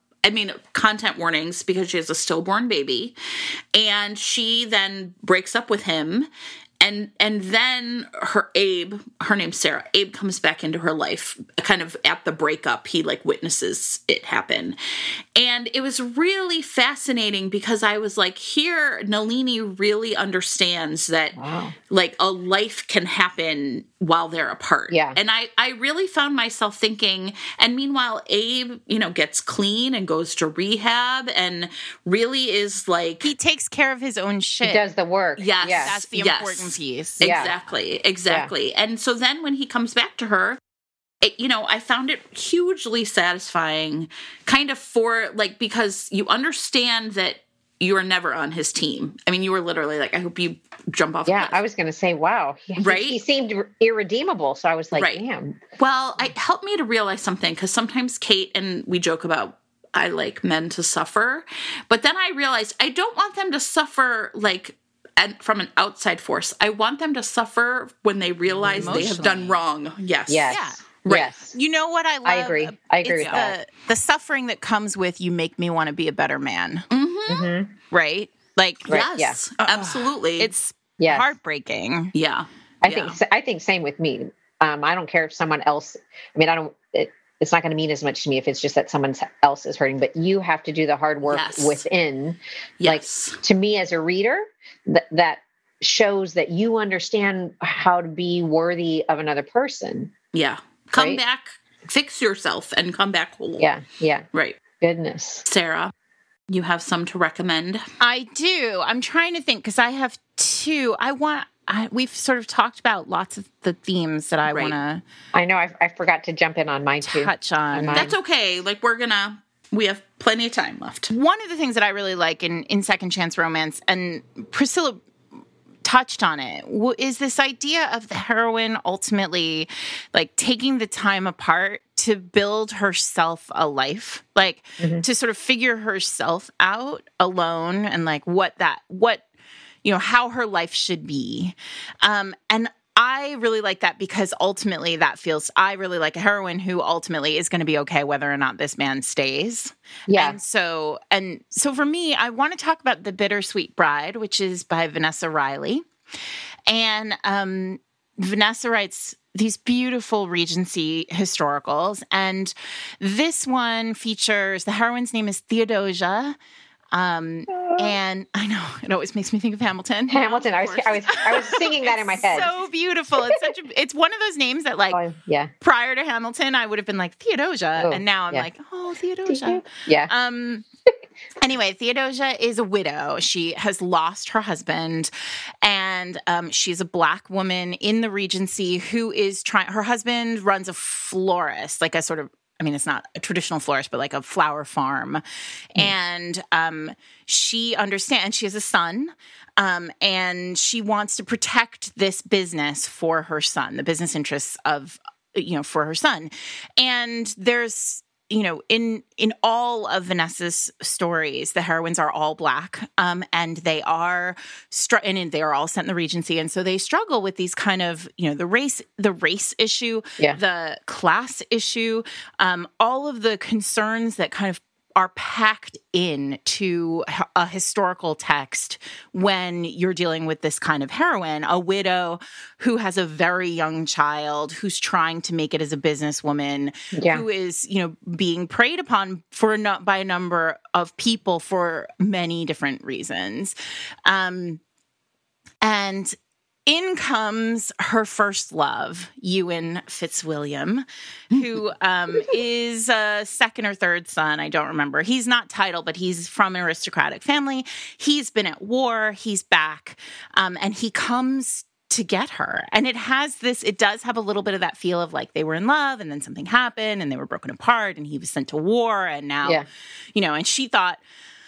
[SPEAKER 2] content warnings because she has a stillborn baby. And she then breaks up with him. And then her name's Sarah, Abe comes back into her life kind of at the breakup. He witnesses it happen. And it was really fascinating because I was like, here, Nalini really understands that a life can happen while they're apart.
[SPEAKER 3] Yeah.
[SPEAKER 2] And I really found myself thinking, and meanwhile, Abe, gets clean and goes to rehab and really is like...
[SPEAKER 1] He takes care of his own shit.
[SPEAKER 3] He does the work.
[SPEAKER 2] Yes.
[SPEAKER 1] That's the important piece.
[SPEAKER 3] Yeah.
[SPEAKER 2] Exactly. And so then when he comes back to her, I found it hugely satisfying kind of because you understand that you are never on his team. I mean, you were literally like, I hope you jump off.
[SPEAKER 3] Yeah,
[SPEAKER 2] the cliff.
[SPEAKER 3] I was going to say, wow.
[SPEAKER 2] Right?
[SPEAKER 3] He seemed irredeemable. So I was like, damn.
[SPEAKER 2] Well, it helped me to realize something because sometimes Kate and we joke about, I like men to suffer. But then I realized I don't want them to suffer from an outside force. I want them to suffer when they realize they have done wrong. Yes.
[SPEAKER 3] Yes.
[SPEAKER 1] Yeah.
[SPEAKER 2] Right.
[SPEAKER 3] Yes.
[SPEAKER 1] You know what I love?
[SPEAKER 3] I agree. I agree with that.
[SPEAKER 1] The suffering that comes with you make me want to be a better man.
[SPEAKER 3] Mm-hmm.
[SPEAKER 1] Right?
[SPEAKER 3] Right.
[SPEAKER 2] Yes. Absolutely.
[SPEAKER 1] It's
[SPEAKER 3] Yes.
[SPEAKER 1] heartbreaking.
[SPEAKER 2] Yeah.
[SPEAKER 3] I think same with me. I don't care if someone else, it's not going to mean as much to me if it's just that someone else is hurting, but you have to do the hard work within.
[SPEAKER 2] Yes.
[SPEAKER 3] To me as a reader, that shows that you understand how to be worthy of another person.
[SPEAKER 2] Yeah. Come back, fix yourself and come back whole.
[SPEAKER 3] Yeah. Yeah.
[SPEAKER 2] Right.
[SPEAKER 3] Goodness.
[SPEAKER 2] Sarah, you have some to recommend?
[SPEAKER 1] I do. I'm trying to think because I have two. We've sort of talked about lots of the themes that I want to.
[SPEAKER 3] I know. I forgot to jump in on mine too.
[SPEAKER 1] Touch on.
[SPEAKER 2] That's okay. We have plenty of time left.
[SPEAKER 1] One of the things that I really like in Second Chance Romance, and Priscilla touched on it, is this idea of the heroine ultimately taking the time apart to build herself a life, to sort of figure herself out alone and how her life should be. And I really like that because ultimately I really like a heroine who ultimately is going to be okay whether or not this man stays.
[SPEAKER 3] Yeah.
[SPEAKER 1] And so for me, I want to talk about The Bittersweet Bride, which is by Vanessa Riley. And Vanessa writes these beautiful Regency historicals. And this one features, the heroine's name is Theodosia. And I know it always makes me think of Hamilton.
[SPEAKER 3] Hamilton. I was singing that in my head.
[SPEAKER 1] So beautiful. It's one of those names that prior to Hamilton, I would have been like Theodosia. And now I'm like, oh, Theodosia.
[SPEAKER 3] Yeah.
[SPEAKER 1] Anyway, Theodosia is a widow. She has lost her husband, and she's a Black woman in the Regency who is her husband runs a florist, it's not a traditional florist, but a flower farm. And she understands, she has a son, and she wants to protect this business for her son, the business interests of, for her son. And there's, in all of Vanessa's stories, the heroines are all Black, and they are and they are all set in the Regency, and so they struggle with these kind of the race issue, the class issue, all of the concerns that kind of are packed into a historical text when you're dealing with this kind of heroine, a widow who has a very young child, who's trying to make it as a businesswoman, who is, being preyed upon by a number of people for many different reasons. And in comes her first love, Ewan Fitzwilliam, who is a second or third son. I don't remember. He's not titled, but he's from an aristocratic family. He's been at war. He's back. And he comes to get her. And it does have a little bit of that feel of like they were in love and then something happened and they were broken apart and he was sent to war. And now, and she thought,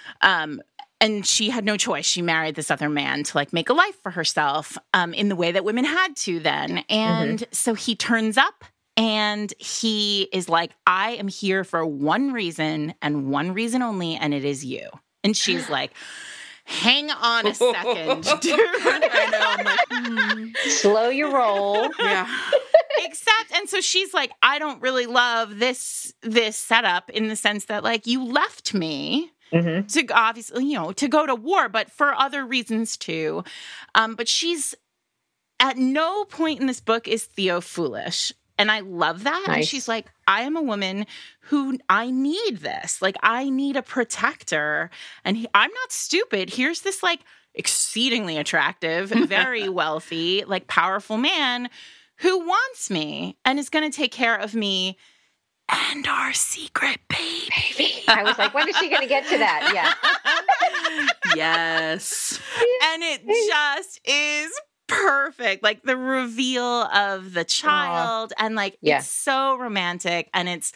[SPEAKER 1] and she had no choice. She married this other man to like make a life for herself in the way that women had to then. And so he turns up and he is like, I am here for one reason and one reason only, and it is you. And she's like, hang on a second, dude. I know. I'm like,
[SPEAKER 3] slow your roll.
[SPEAKER 2] Yeah.
[SPEAKER 1] And so she's like, I don't really love this setup in the sense that like you left me. To obviously, to go to war, but for other reasons too. But she's at no point in this book is Theo foolish. And I love that. Nice. And she's like, I am a woman who I need this. Like, I need a protector. And I'm not stupid. Here's this like exceedingly attractive, very wealthy, like powerful man who wants me and is going to take care of me and our secret baby.
[SPEAKER 3] I was like, when is she going to get to that? Yeah.
[SPEAKER 2] Yes.
[SPEAKER 1] And it just is perfect. Like the reveal of the child and like, it's so romantic. And it's,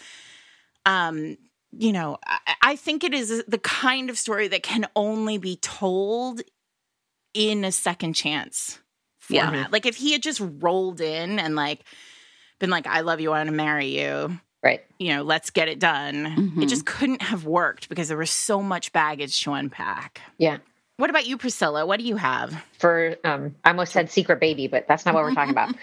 [SPEAKER 1] I think it is the kind of story that can only be told in a second chance format. Yeah. Like if he had just rolled in and like been like, I love you, I want to marry you.
[SPEAKER 3] Right.
[SPEAKER 1] Let's get it done. It just couldn't have worked because there was so much baggage to unpack.
[SPEAKER 3] Yeah.
[SPEAKER 1] What about you, Priscilla? What do you have?
[SPEAKER 3] For, I almost said secret baby, but that's not what we're talking about.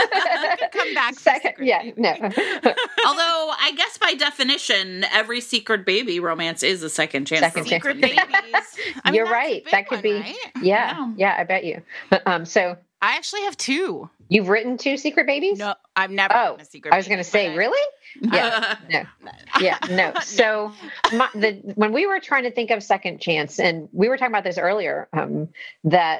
[SPEAKER 1] Come back.
[SPEAKER 3] Second, no.
[SPEAKER 2] Although I guess by definition, every secret baby romance is a second chance.
[SPEAKER 1] Secret babies.
[SPEAKER 3] You're right. That could be. Right? Yeah, I bet you. So
[SPEAKER 1] I actually have 2.
[SPEAKER 3] You've written 2 secret babies?
[SPEAKER 1] No, I've never written a secret baby.
[SPEAKER 3] I was going to say, really? Yeah, no. So when we were trying to think of second chance, and we were talking about this earlier, that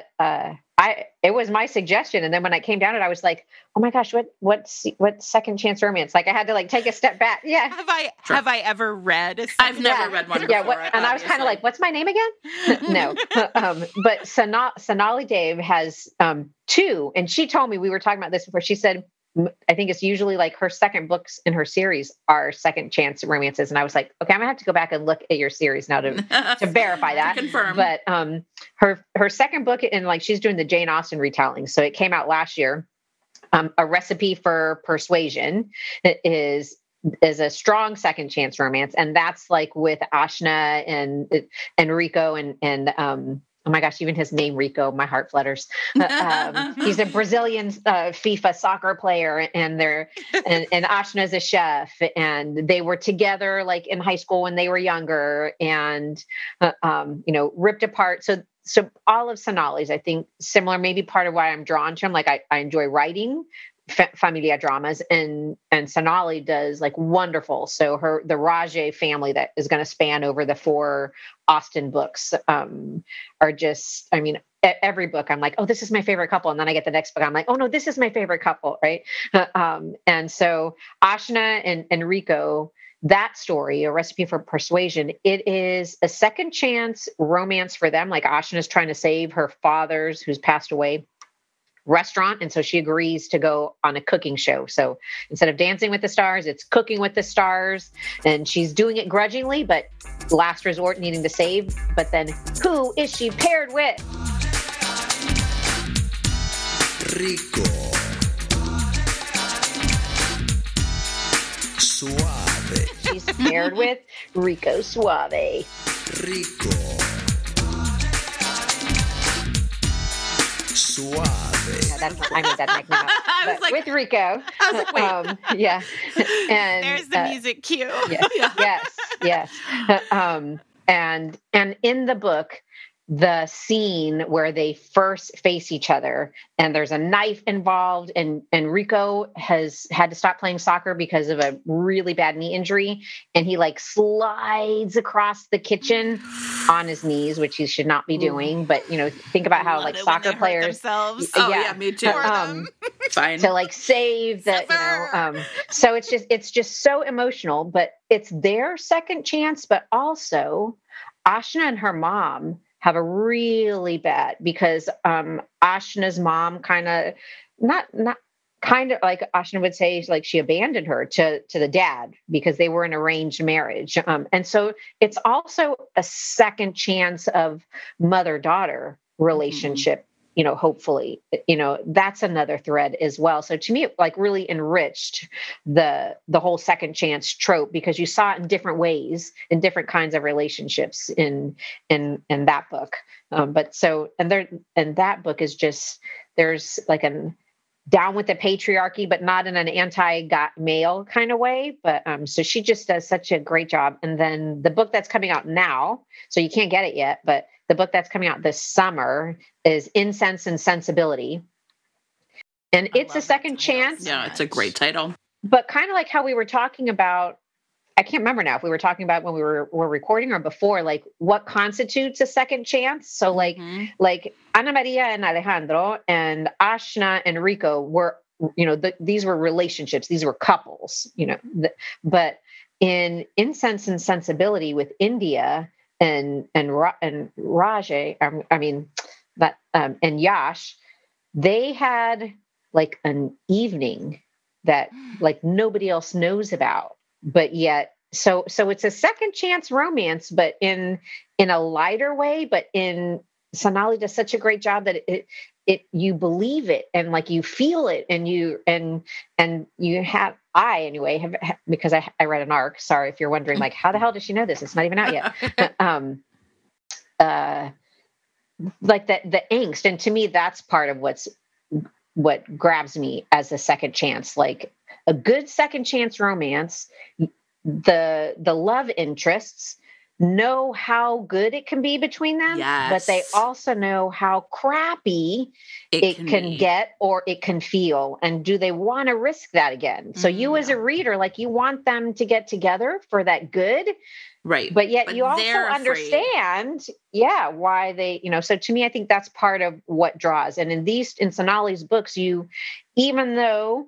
[SPEAKER 3] it was my suggestion, and then when I came down it, I was like, oh my gosh, what second chance romance? Like I had to like take a step back. Yeah.
[SPEAKER 1] Have I ever read?
[SPEAKER 2] I've never read one before.
[SPEAKER 3] Yeah. And I was kind of like, what's my name again? No. But Sonali Dave has 2, and she told me, we were talking about this before. She said, I think it's usually like her second books in her series are second chance romances. And I was like, okay, I'm gonna have to go back and look at your series now to verify that.
[SPEAKER 2] To confirm.
[SPEAKER 3] But her second book, and like she's doing the Jane Austen retelling. So it came out last year. A Recipe for Persuasion is a strong second chance romance. And that's like with Ashna and Rico and oh my gosh, even his name, Rico, my heart flutters. He's a Brazilian FIFA soccer player, and Ashna is a chef, and they were together like in high school when they were younger, and ripped apart. So all of Sonali's, I think, similar. Maybe part of why I'm drawn to him. Like I enjoy writing familia dramas, and Sonali does like wonderful. So the Rajay family that is going to span over the 4 Austen books are just, I mean, every book I'm like, oh, this is my favorite couple. And then I get the next book. I'm like, oh no, this is my favorite couple. Right. And so Ashna and Rico, that story, A Recipe for Persuasion, it is a second chance romance for them. Like Ashna is trying to save her father's, who's passed away, restaurant. And so she agrees to go on a cooking show. So instead of Dancing with the Stars, it's Cooking with the Stars. And she's doing it grudgingly, but last resort needing to save. But then who is she paired with?
[SPEAKER 4] Rico. Suave.
[SPEAKER 3] She's paired with Rico Suave.
[SPEAKER 4] Rico. Suave.
[SPEAKER 3] I made that nickname up.
[SPEAKER 1] I was like,
[SPEAKER 3] with Rico.
[SPEAKER 1] I was like, wait.
[SPEAKER 3] Yeah. And
[SPEAKER 1] there's the music cue.
[SPEAKER 3] Yes. And in the book, the scene where they first face each other and there's a knife involved, and Rico has had to stop playing soccer because of a really bad knee injury. And he like slides across the kitchen on his knees, which he should not be doing. But, think about how like soccer players.
[SPEAKER 2] Oh yeah, me too. Fine.
[SPEAKER 3] To like save the, so it's just so emotional, but it's their second chance. But also Ashna and her mom have a really bad, because Ashna's mom kind of not like Ashna would say, like she abandoned her to the dad because they were an arranged marriage. And so it's also a second chance of mother-daughter relationship, hopefully, that's another thread as well. So to me, it like really enriched the whole second chance trope, because you saw it in different ways, in different kinds of relationships in that book. And that book is just, there's like a down with the patriarchy, but not in an anti-male kind of way. But so she just does such a great job. And then the book that's coming out now, so you can't get it yet, but the book that's coming out this summer is Incense and Sensibility. And it's a second chance.
[SPEAKER 2] Yeah, it's a great title.
[SPEAKER 3] But kind of like how we were talking about, I can't remember now if we were talking about when we were recording or before, like what constitutes a second chance. So like Ana Maria and Alejandro and Ashna and Rico were, these were relationships. These were couples, but in Incense and Sensibility with India and Rajay, and Yash, they had like an evening that like nobody else knows about, but yet, so it's a second chance romance, but in a lighter way, but Sonali does such a great job that it you believe it and like you feel it, and you have, I anyway have, because I read an arc. Sorry if you're wondering, like, how the hell does she know this? It's not even out yet. Like the angst, and to me, that's part of what grabs me as a second chance, like a good second chance romance. The love interests know how good it can be between them, but they also know how crappy it can get or it can feel. And do they want to risk that again? So you as a reader, like you want them to get together for that good.
[SPEAKER 2] Right.
[SPEAKER 3] But yet you also understand, why they, so to me, I think that's part of what draws. And in Sonali's books, even though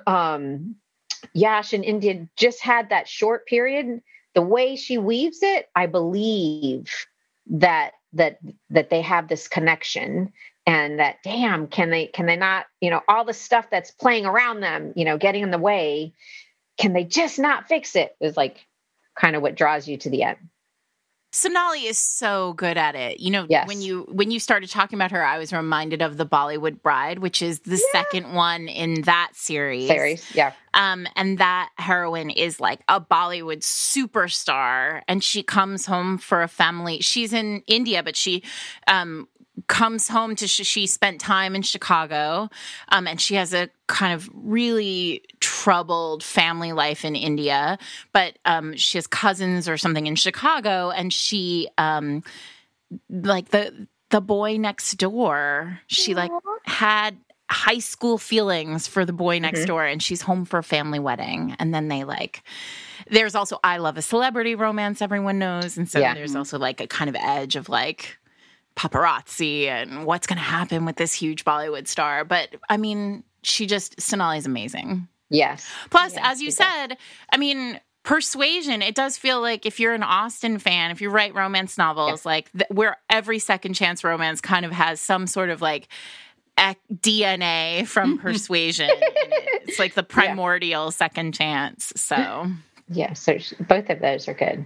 [SPEAKER 3] Yash and India just had that short period, the way she weaves it, I believe that they have this connection, and that, damn, can they not, all the stuff that's playing around them, getting in the way, can they just not fix it? Is like kind of what draws you to the end.
[SPEAKER 1] Sonali is so good at it.
[SPEAKER 3] Yes.
[SPEAKER 1] When you started talking about her, I was reminded of The Bollywood Bride, which is the second one in that series.
[SPEAKER 3] Yeah.
[SPEAKER 1] And that heroine is like a Bollywood superstar, and she comes home for a family. She's in India, but she comes home to she spent time in Chicago, and she has a kind of really troubled family life in India, but she has cousins or something in Chicago, and she like the boy next door, she like had high school feelings for the boy next door, and she's home for a family wedding, and then they like, there's also I Love a Celebrity romance everyone knows, and so there's also like a kind of edge of like paparazzi and what's going to happen with this huge Bollywood star. But I mean, Sonali's amazing.
[SPEAKER 3] Yes.
[SPEAKER 1] Plus, as you said, I mean, Persuasion, it does feel like if you're an Austen fan, if you write romance novels, like where every second chance romance kind of has some sort of like DNA from Persuasion. It's like the primordial second chance. So
[SPEAKER 3] so both of those are good.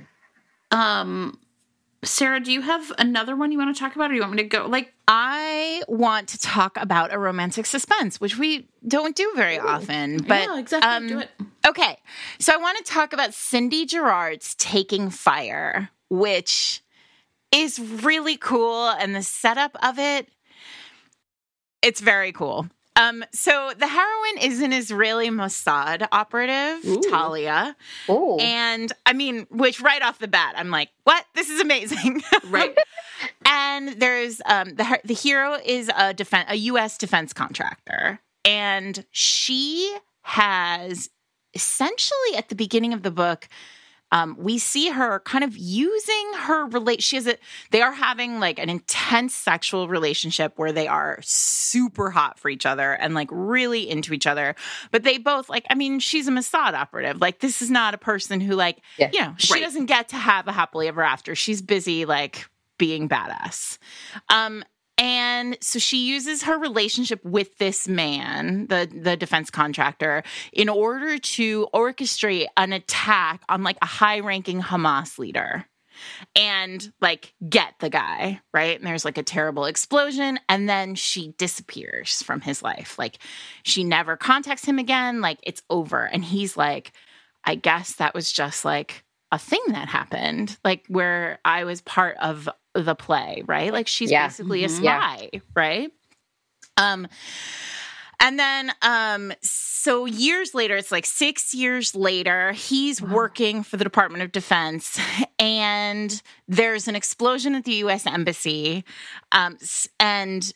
[SPEAKER 2] Sarah, do you have another one you want to talk about, or do you want me to go? Like,
[SPEAKER 1] I want to talk about a romantic suspense, which we don't do very often. But
[SPEAKER 2] yeah, exactly. Do it.
[SPEAKER 1] Okay, so I want to talk about Cindy Gerard's Taking Fire, which is really cool, and the setup of it, it's very cool. So the heroine is an Israeli Mossad operative, Talia.
[SPEAKER 3] Ooh.
[SPEAKER 1] And I mean, which right off the bat, I'm like, what? This is amazing.
[SPEAKER 2] Right.
[SPEAKER 1] And then there's the hero is a U.S. defense contractor, and she has essentially at the beginning of the book, we see her kind of using her they are having like an intense sexual relationship where they are super hot for each other and like really into each other. But they both she's a Mossad operative. Like this is not a person who she doesn't get to have a happily ever after. She's busy like being badass. And so she uses her relationship with this man, the defense contractor, in order to orchestrate an attack on like a high-ranking Hamas leader and like get the guy, right? And there's like a terrible explosion, and then she disappears from his life. Like she never contacts him again. Like it's over. And he's like, I guess that was just like a thing that happened, like where I was part of the play, right? Like she's basically a spy, right? And then, so years later, it's like 6 years later, he's working for the Department of Defense, and there's an explosion at the U.S. Embassy, and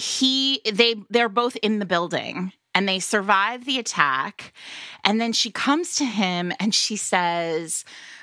[SPEAKER 1] they're both in the building. And they survive the attack. And then she comes to him and she says,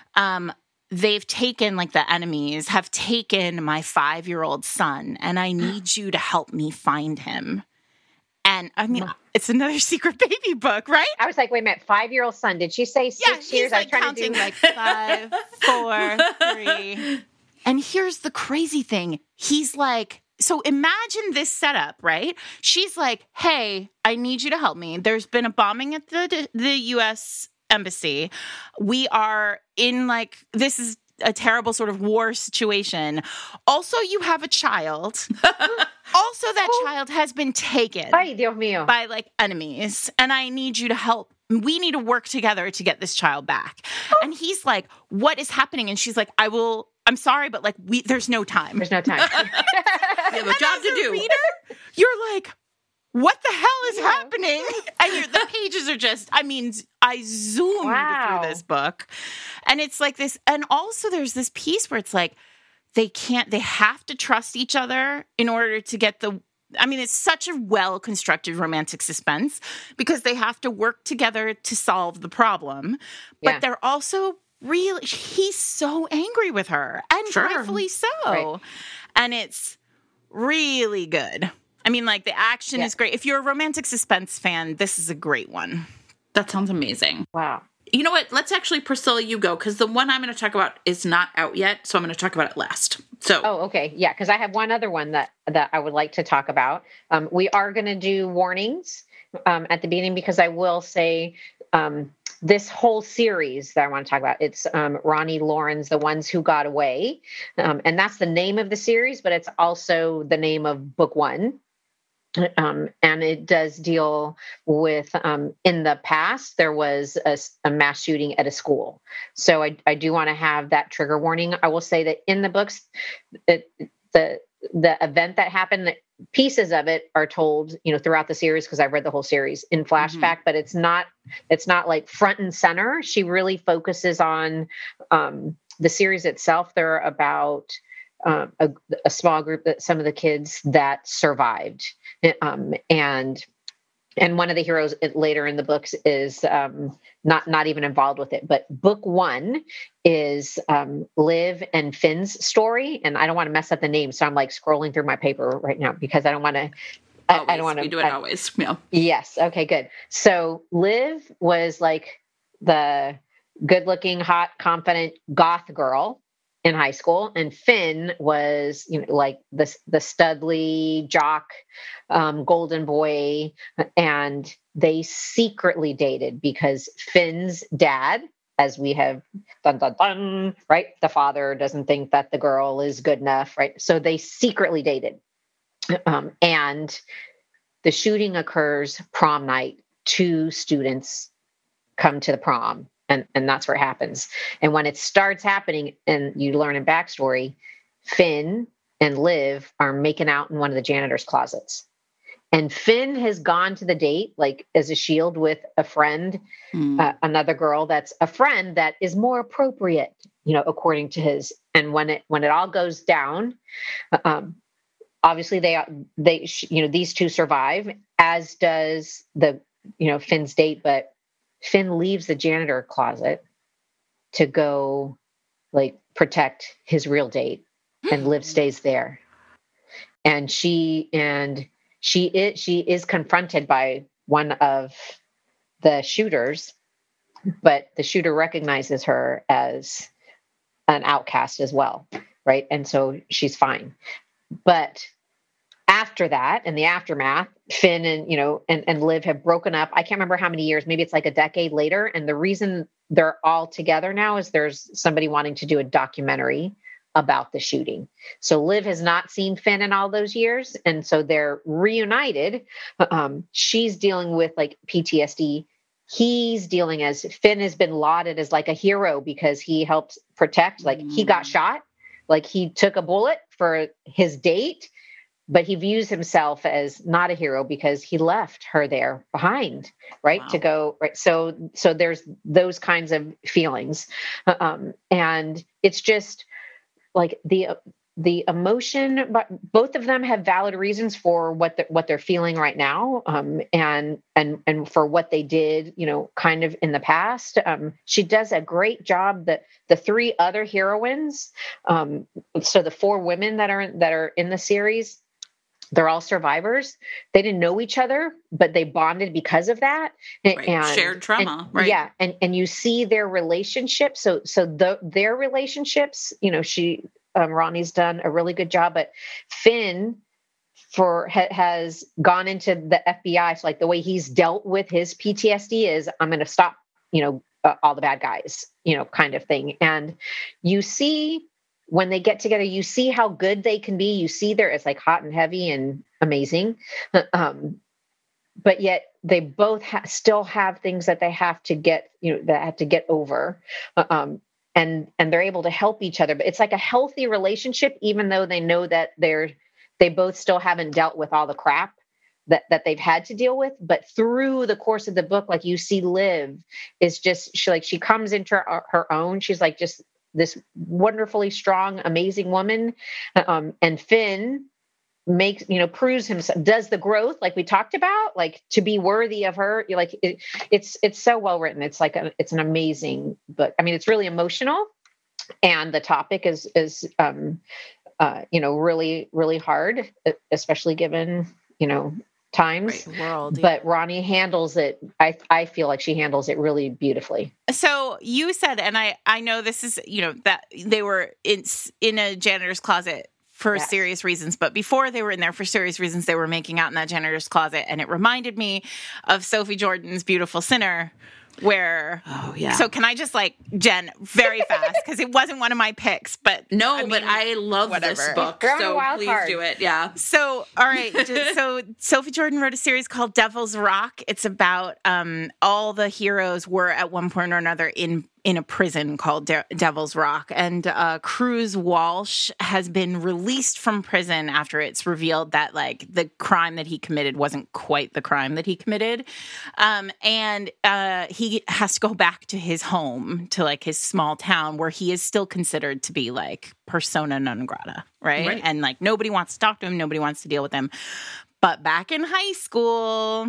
[SPEAKER 1] they've taken, like the enemies have taken my 5-year-old son, and I need you to help me find him. And I mean, it's another secret baby book, right?
[SPEAKER 3] I was like, wait a minute, 5-year-old son. Did she say 6 years?
[SPEAKER 1] Like counting like 5, 4, 3. And here's the crazy thing. He's like, so imagine this setup, right? She's like, hey, I need you to help me. There's been a bombing at the U.S. Embassy. We are in like, this is a terrible sort of war situation. Also, you have a child. Also, that child has been taken
[SPEAKER 3] Ay, Dios mío.
[SPEAKER 1] by like enemies. And I need you to help. We need to work together to get this child back. And he's like, what is happening? And she's like, I'm sorry, but like there's no time.
[SPEAKER 3] There's no time.
[SPEAKER 2] You have a job to do.
[SPEAKER 1] Reader, you're like, what the hell is happening? And the pages are just, I zoomed through this book. And it's like this. And also there's this piece where it's like, they have to trust each other in order to get it's such a well-constructed romantic suspense because they have to work together to solve the problem. But they're also really, he's so angry with her, and rightfully so. Right. And it's really good. The action is great. If you're a romantic suspense fan, this is a great one.
[SPEAKER 2] That sounds amazing.
[SPEAKER 3] Wow.
[SPEAKER 2] You know what? Let's actually, Priscilla, you go, because the one I'm going to talk about is not out yet, so I'm going to talk about it last. So.
[SPEAKER 3] Oh, okay. Yeah, because I have one other one that I would like to talk about. We are going to do warnings at the beginning, because I will say this whole series that I want to talk about, it's Ronnie Lauren's The Ones Who Got Away. And that's the name of the series, but it's also the name of book one. And it does deal with, in the past, there was a mass shooting at a school. So I do want to have that trigger warning. I will say that in the books, the event that happened, pieces of it are told, throughout the series, because I've read the whole series in flashback, but it's not like front and center. She really focuses on the series itself. There are about a small group, that some of the kids that survived. And one of the heroes later in the books is not even involved with it. But book one is Liv and Finn's story. And I don't want to mess up the name. So I'm like scrolling through my paper right now because I don't want to. I don't want to.
[SPEAKER 2] We do it always. Yeah.
[SPEAKER 3] Yes. Okay, good. So Liv was like the good-looking, hot, confident goth girl in high school, and Finn was, like the studly jock, golden boy, and they secretly dated because Finn's dad, as we have dun dun dun, right? The father doesn't think that the girl is good enough, right? So they secretly dated, and the shooting occurs prom night. 2 students come to the prom. And that's where it happens. And when it starts happening, and you learn in backstory, Finn and Liv are making out in one of the janitor's closets. And Finn has gone to the date, like as a shield with a friend, another girl that's a friend that is more appropriate according to his. And when it all goes down, obviously these two survive, as does Finn's date, but Finn leaves the janitor closet to go protect his real date, and Liv stays there. And she is confronted by one of the shooters, but the shooter recognizes her as an outcast as well, right? And so she's fine. But after that, in the aftermath, Finn and Liv have broken up. I can't remember how many years, maybe it's a decade later. And the reason they're all together now is there's somebody wanting to do a documentary about the shooting. So Liv has not seen Finn in all those years. And so they're reunited. She's dealing with PTSD. He's dealing as Finn has been lauded as a hero because he helped protect, he got shot, he took a bullet for his date, but he views himself as not a hero because he left her there behind, right? Wow. To go, right. So there's those kinds of feelings. And it's just the emotion, but both of them have valid reasons for what they're feeling right now. And for what they did, kind of in the past. She does a great job that the three other heroines, so the four women that are in the series, they're all survivors. They didn't know each other, but they bonded because of that.
[SPEAKER 2] Right. And shared trauma, right?
[SPEAKER 3] Yeah. And you see their relationships. So their relationships, Ronnie's done a really good job, but Finn has gone into the FBI. So the way he's dealt with his PTSD is, I'm going to stop, all the bad guys, kind of thing. And you see, when they get together, you see how good they can be. You see it's hot and heavy and amazing. But yet they both still have things that they have to get, that have to get over. And they're able to help each other. But it's a healthy relationship, even though they know that they both still haven't dealt with all the crap that they've had to deal with. But through the course of the book, you see Liv is just, she comes into her own. She's just this wonderfully strong, amazing woman. And Finn proves himself, does the growth we talked about, to be worthy of her. It's so well written. It's it's an amazing book. I mean, it's really emotional, and the topic is really, really hard, especially given, times.
[SPEAKER 1] Right, world,
[SPEAKER 3] but Ronnie handles it. I feel like she handles it really beautifully.
[SPEAKER 1] So you said, and I know this is, that they were in a janitor's closet for serious reasons, but before they were in there for serious reasons, they were making out in that janitor's closet. And it reminded me of Sophie Jordan's Beautiful Sinner, where, so can I just Jen, very fast, because it wasn't one of my picks, but
[SPEAKER 2] but I love this book, so please do it. Yeah.
[SPEAKER 1] So, all right. So Sophie Jordan wrote a series called Devil's Rock. It's about all the heroes were at one point or another in a prison called Devil's Rock. And Cruz Walsh has been released from prison after it's revealed that the crime that he committed wasn't quite the crime that he committed. And he has to go back to his home, to his small town, where he is still considered to be persona non grata, right? And nobody wants to talk to him. Nobody wants to deal with him. But back in high school,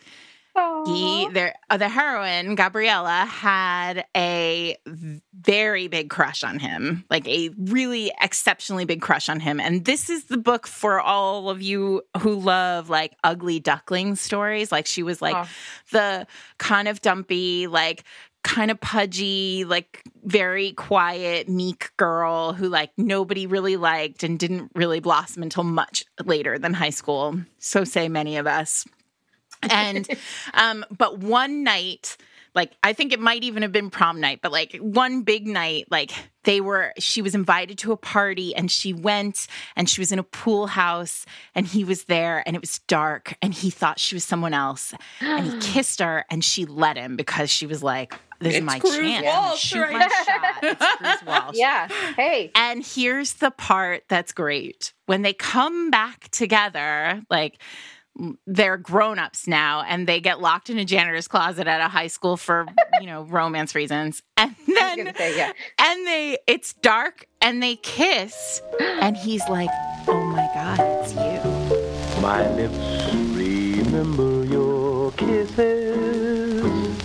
[SPEAKER 1] the heroine, Gabriella, had a very big crush on him, a really exceptionally big crush on him. And this is the book for all of you who love ugly duckling stories. She was the kind of dumpy, kind of pudgy, very quiet, meek girl who nobody really liked and didn't really blossom until much later than high school. So say many of us. And, but one night, I think it might even have been prom night, but one big night, she was invited to a party and she went and she was in a pool house and he was there and it was dark and he thought she was someone else and he kissed her and she let him because she was this is my chance.
[SPEAKER 2] Walsh,
[SPEAKER 1] shoot my shot. It's Cruz Walsh.
[SPEAKER 3] Yeah. Hey.
[SPEAKER 1] And here's the part that's great. When they come back together, they're grown-ups now, and they get locked in a janitor's closet at a high school for, romance reasons. And then, it's dark, and they kiss, and he's like, oh my God, it's you.
[SPEAKER 5] My lips remember your kisses.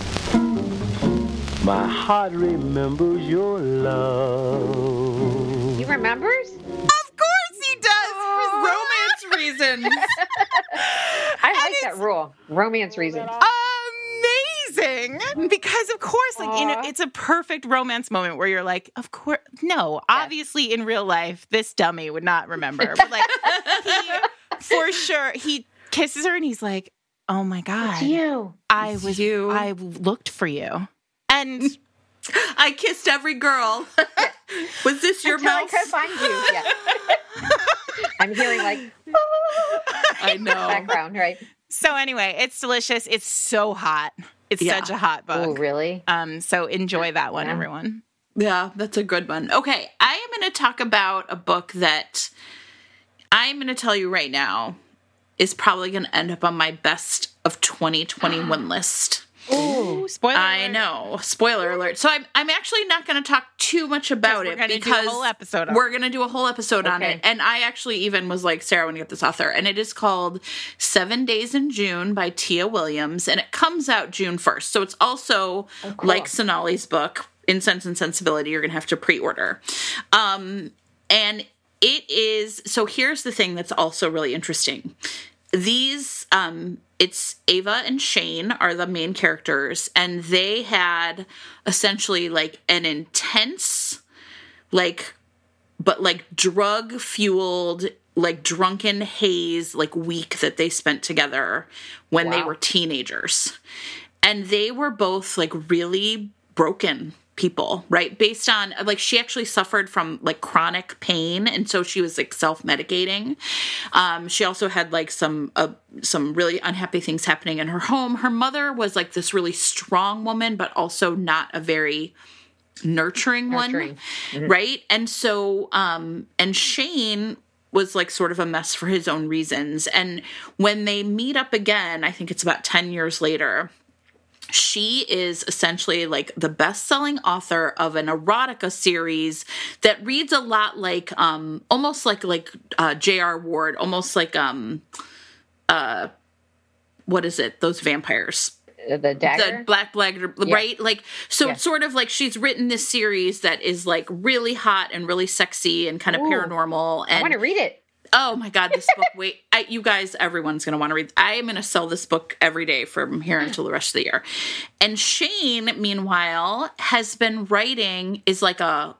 [SPEAKER 5] My heart remembers your love.
[SPEAKER 3] He remembers?
[SPEAKER 1] Of course he does, for romance reasons.
[SPEAKER 3] I like that rule. Romance reasons.
[SPEAKER 1] Amazing. Because of course, it's a perfect romance moment where you're like, of course, no, obviously in real life, this dummy would not remember. But for sure, he kisses her and he's like, oh my God.
[SPEAKER 3] It's you.
[SPEAKER 1] I looked for you. And
[SPEAKER 2] I kissed every girl. Was this your
[SPEAKER 3] Until
[SPEAKER 2] mouth?
[SPEAKER 3] I could find you. Yeah. I'm hearing
[SPEAKER 2] I know.
[SPEAKER 3] background, right?
[SPEAKER 1] so anyway, it's delicious. It's so hot. It's such a hot book.
[SPEAKER 3] Oh, really?
[SPEAKER 1] So enjoy that one, everyone.
[SPEAKER 2] Yeah, that's a good one. Okay, I am going to talk about a book that I'm going to tell you right now is probably going to end up on my best of 2021 list.
[SPEAKER 1] Ooh, spoiler
[SPEAKER 2] I
[SPEAKER 1] alert.
[SPEAKER 2] know. Spoiler alert. So I'm actually not going to talk too much about it because
[SPEAKER 1] do a whole episode on
[SPEAKER 2] we're going to do a whole episode on it. And I actually even was like, Sarah, I want to get this author. And it is called 7 Days in June by Tia Williams. And it comes out June 1st. So it's also like Sonali's book, In Sense and Sensibility, you're going to have to pre-order. And it is, so here's the thing that's also really interesting. These, it's Ava and Shane are the main characters, and they had essentially like an intense, drug fueled, drunken haze, week that they spent together when they were teenagers. And they were both really broken people, right? Based on she actually suffered from chronic pain, and so she was self-medicating. She also had some really unhappy things happening in her home. Her mother was this really strong woman, but also not a very nurturing one, mm-hmm. right? And so and Shane was sort of a mess for his own reasons. And when they meet up again, I think it's about 10 years later, she is essentially the best-selling author of an erotica series that reads a lot almost like J.R. Ward, almost what is it? Those vampires.
[SPEAKER 3] The dagger?
[SPEAKER 2] The Black Dagger, right? It's sort of she's written this series that is really hot and really sexy and kind of paranormal. And
[SPEAKER 3] I want to read it.
[SPEAKER 2] Oh my God, this book, you guys, everyone's going to want to read. I am going to sell this book every day from here until the rest of the year. And Shane, meanwhile, has been writing, is a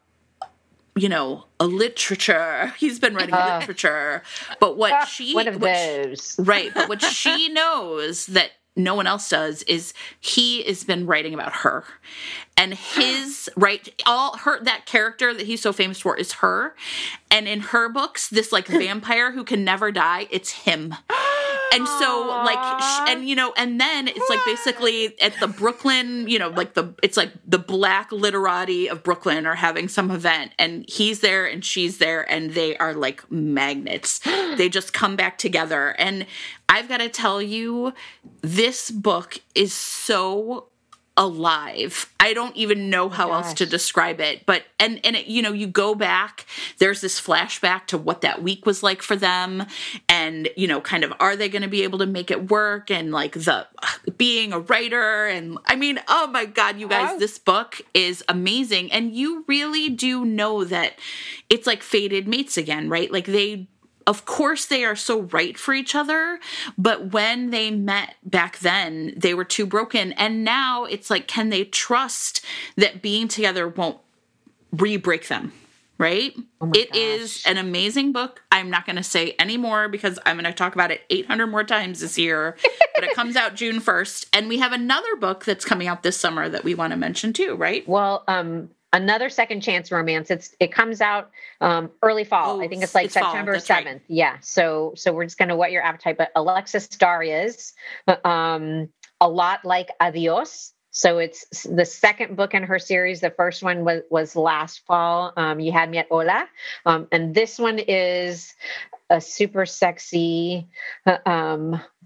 [SPEAKER 2] literature. He's been writing literature. But what she...
[SPEAKER 3] One of those.
[SPEAKER 2] Right. But what she knows that no one else does is he has been writing about her. And his, that character that he's so famous for is her. And in her books, this vampire who can never die, it's him. And so and then it's basically at the Brooklyn, it's the black literati of Brooklyn are having some event, and he's there and she's there, and they are magnets. They just come back together. And I've got to tell you, this book is so alive. I don't even know how else to describe it, but and it, you go back, there's this flashback to what that week was like for them, and kind of, are they going to be able to make it work, and the being a writer, and I mean, oh my God, you guys, this book is amazing. And you really do know that it's fated mates again, right? They, of course, they are so right for each other, but when they met back then, they were too broken. And now it's can they trust that being together won't re-break them, right? It is an amazing book. I'm not going to say any more because I'm going to talk about it 800 more times this year, but it comes out June 1st. And we have another book that's coming out this summer that we want to mention too, right?
[SPEAKER 3] Well, another second chance romance. It comes out early fall. I think it's September 7th. Right. Yeah. So we're just going to whet your appetite. But Alexis Darius, a lot like Adios. So it's the second book in her series. The first one was last fall. You Had Me at Hola. And this one is a super sexy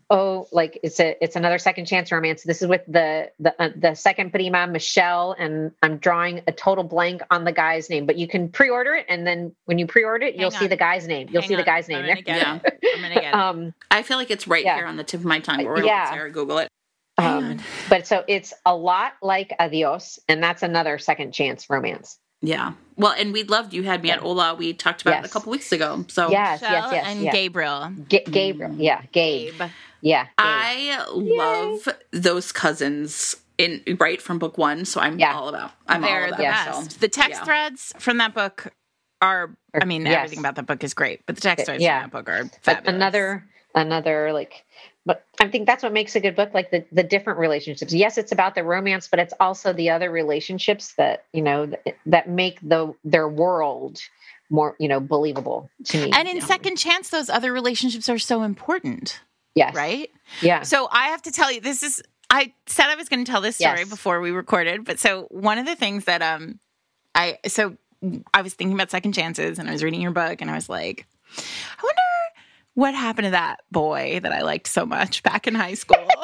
[SPEAKER 3] like it's another second chance romance. This is with the second prima, Michelle, and I'm drawing a total blank on the guy's name, but you can pre-order it, and then when you pre-order it, you'll see the guy's name. You'll see the guy's name there.
[SPEAKER 2] Yeah.
[SPEAKER 1] I'm gonna get it.
[SPEAKER 2] I feel like it's right here on the tip of my tongue. We're
[SPEAKER 3] Yeah.
[SPEAKER 2] Sarah, Google it.
[SPEAKER 3] But so it's a lot like Adios, and that's another second chance romance.
[SPEAKER 2] Yeah. Well, and we loved You Had Me at Ola. We talked about it a couple weeks ago. So
[SPEAKER 3] Yes,
[SPEAKER 1] Michelle
[SPEAKER 3] yes,
[SPEAKER 1] and
[SPEAKER 3] yes.
[SPEAKER 1] Gabriel.
[SPEAKER 3] Gabriel. Yeah, Gabe. Yeah. Gabe.
[SPEAKER 2] I love those cousins right from book one. So I'm all about.
[SPEAKER 1] They're
[SPEAKER 2] all about
[SPEAKER 1] the
[SPEAKER 2] Michelle.
[SPEAKER 1] best. The text threads from that book are. I mean, everything about that book is great, but the text threads from that book are fabulous.
[SPEAKER 3] Another like. But I think that's what makes a good book, like the different relationships. Yes, it's about the romance, but it's also the other relationships that, that make their world more, believable to me.
[SPEAKER 1] And in Second Chance, those other relationships are so important.
[SPEAKER 3] Yes.
[SPEAKER 1] Right?
[SPEAKER 3] Yeah.
[SPEAKER 1] So I have to tell you, I said I was going to tell this story before we recorded, but so one of the things that I was thinking about second chances, and I was reading your book, and I was like, I wonder what happened to that boy that I liked so much back in high school. And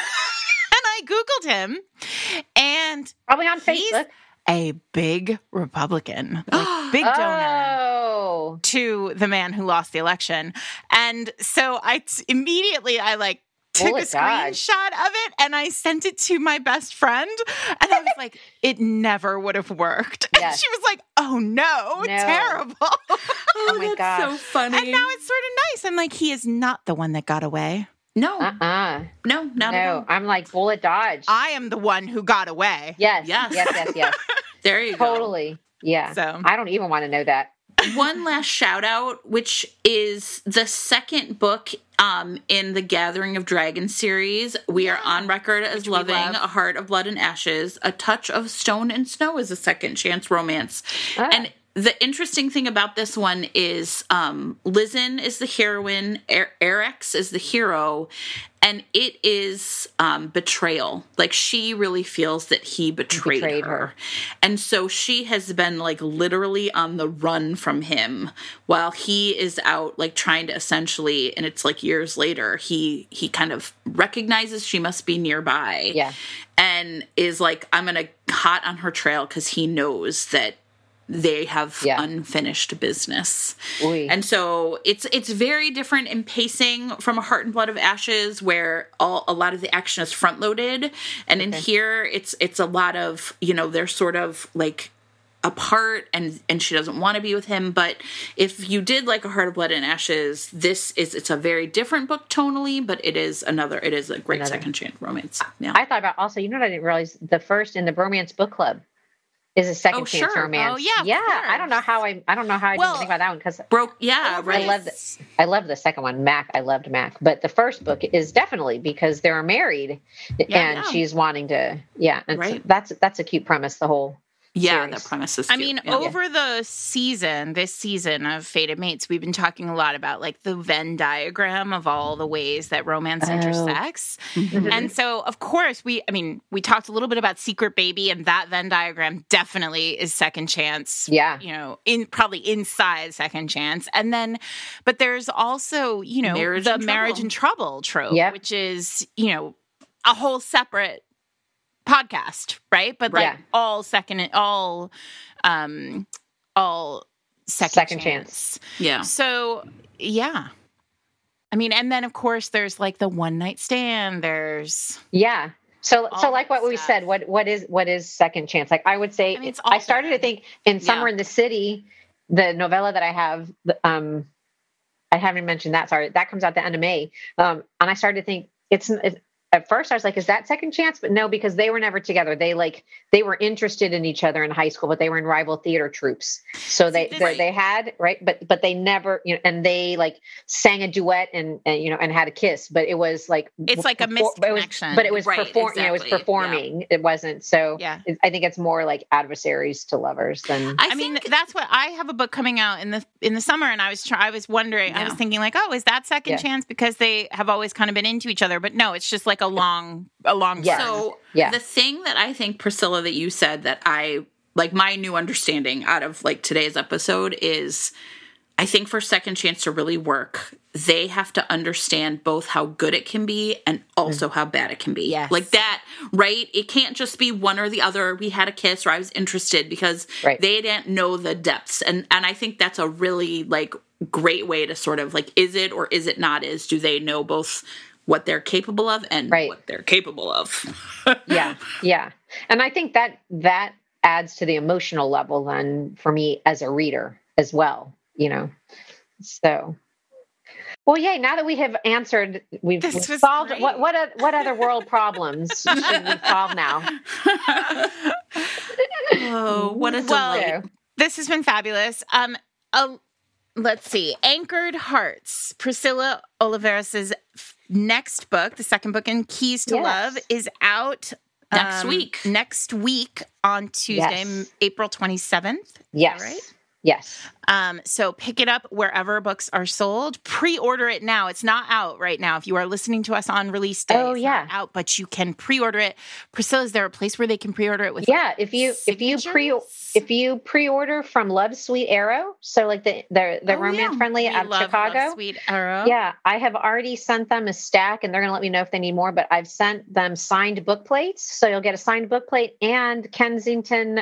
[SPEAKER 1] I Googled him, and
[SPEAKER 3] probably on Facebook.
[SPEAKER 1] He's a big Republican, big donor to the man who lost the election. And so immediately took a screenshot of it and I sent it to my best friend, and I was like, it never would have worked. And she was like, oh no, terrible.
[SPEAKER 3] Oh my God.
[SPEAKER 2] So funny.
[SPEAKER 1] And now it's sort of nice. I'm like, he is not the one that got away.
[SPEAKER 2] No. No, not at all.
[SPEAKER 3] I'm like bullet dodge.
[SPEAKER 1] I am the one who got away.
[SPEAKER 3] Yes.
[SPEAKER 2] There you go.
[SPEAKER 3] Totally. Yeah.
[SPEAKER 1] So
[SPEAKER 3] I don't even want to know that.
[SPEAKER 2] One last shout out, which is the second book in the Gathering of Dragons series. We are on record as loving A Heart of Blood and Ashes. A Touch of Stone and Snow is a second chance romance. And the interesting thing about this one is Lizen is the heroine, Erex is the hero, and it is betrayal. Like, she really feels that he betrayed her. And so she has been literally on the run from him while he is out trying to essentially, and it's years later, he kind of recognizes she must be nearby.
[SPEAKER 3] Yeah.
[SPEAKER 2] And is I'm going to hot on her trail because he knows that they have unfinished business.
[SPEAKER 3] Oy.
[SPEAKER 2] And so it's very different in pacing from A Heart and Blood of Ashes, where a lot of the action is front loaded, and in here it's a lot of, they're sort of apart and she doesn't want to be with him. But if you did like A Heart of Blood and Ashes, it's a very different book tonally, but it is a great second chance romance. Yeah.
[SPEAKER 3] I thought about also, I didn't realize the first in the Bromance Book Club is a second chance romance.
[SPEAKER 1] Oh yeah,
[SPEAKER 3] yeah. I don't know how I didn't think about that one because I love the second one, Mac. I loved Mac, but the first book is definitely because they're married and she's wanting to. Yeah, and so that's a cute premise. The whole.
[SPEAKER 2] Yeah, the premise is cute.
[SPEAKER 1] Over this season of Fated Mates, we've been talking a lot about the Venn diagram of all the ways that romance intersects. Mm-hmm. And so, of course, we talked a little bit about Secret Baby, and that Venn diagram definitely is second chance.
[SPEAKER 3] Yeah.
[SPEAKER 1] Probably inside second chance. And then, but there's also, marriage in trouble trope, which is, a whole separate podcast, right? But all second chance.
[SPEAKER 2] Yeah.
[SPEAKER 1] So and then of course there's the one night stand. There's
[SPEAKER 3] So like what we said, what is second chance? I would say I started to think in Summer in the City, the novella that I have. I haven't mentioned that. Sorry, that comes out the end of May. And I started to think it's at first I was like, is that second chance? But no, because they were never together. They were interested in each other in high school, but they were in rival theater troupes. So they had, but they never, and they sang a duet and had a kiss, but it was
[SPEAKER 1] it's a missed connection.
[SPEAKER 3] But it was it was performing. Yeah. It wasn't. So I think it's more like adversaries to lovers than.
[SPEAKER 1] That's what I have a book coming out in the summer, and I was wondering, I was thinking is that second chance because they have always kind of been into each other, but no, it's just a long
[SPEAKER 2] So the thing that I think, Priscilla, that you said that I my new understanding out of today's episode is I think for Second Chance to really work, they have to understand both how good it can be and also how bad it can be.
[SPEAKER 1] Yes.
[SPEAKER 2] Like that, right? It can't just be one or the other. We had a kiss or I was interested, because they didn't know the depths. And I think that's a really like great way to sort of like, is it or is it not? Do they know both what they're capable of and what they're capable of?
[SPEAKER 3] Yeah. And I think that adds to the emotional level then for me as a reader as well, you know. So, well, yay! Now that we have answered, we've solved.
[SPEAKER 1] Great.
[SPEAKER 3] What other world problems should we solve now?
[SPEAKER 2] Oh, what a delight!
[SPEAKER 1] This has been fabulous. Let's see. Anchored Hearts. Priscilla Oliveras' next book, the second book in Keys to Love, is out next week on Tuesday, April 27th.
[SPEAKER 3] Yes.
[SPEAKER 1] Right?
[SPEAKER 3] Yes.
[SPEAKER 1] So pick it up wherever books are sold. Pre-order it now. It's not out right now. If you are listening to us on release day, it's not out, but you can pre-order it. Priscilla, is there a place where they can pre-order it with?
[SPEAKER 3] If you pre-order from Love Sweet Arrow, so like the romance friendly out of Chicago.
[SPEAKER 1] Love Sweet Arrow.
[SPEAKER 3] Yeah, I have already sent them a stack, and they're going to let me know if they need more. But I've sent them signed book plates, so you'll get a signed book plate. And Kensington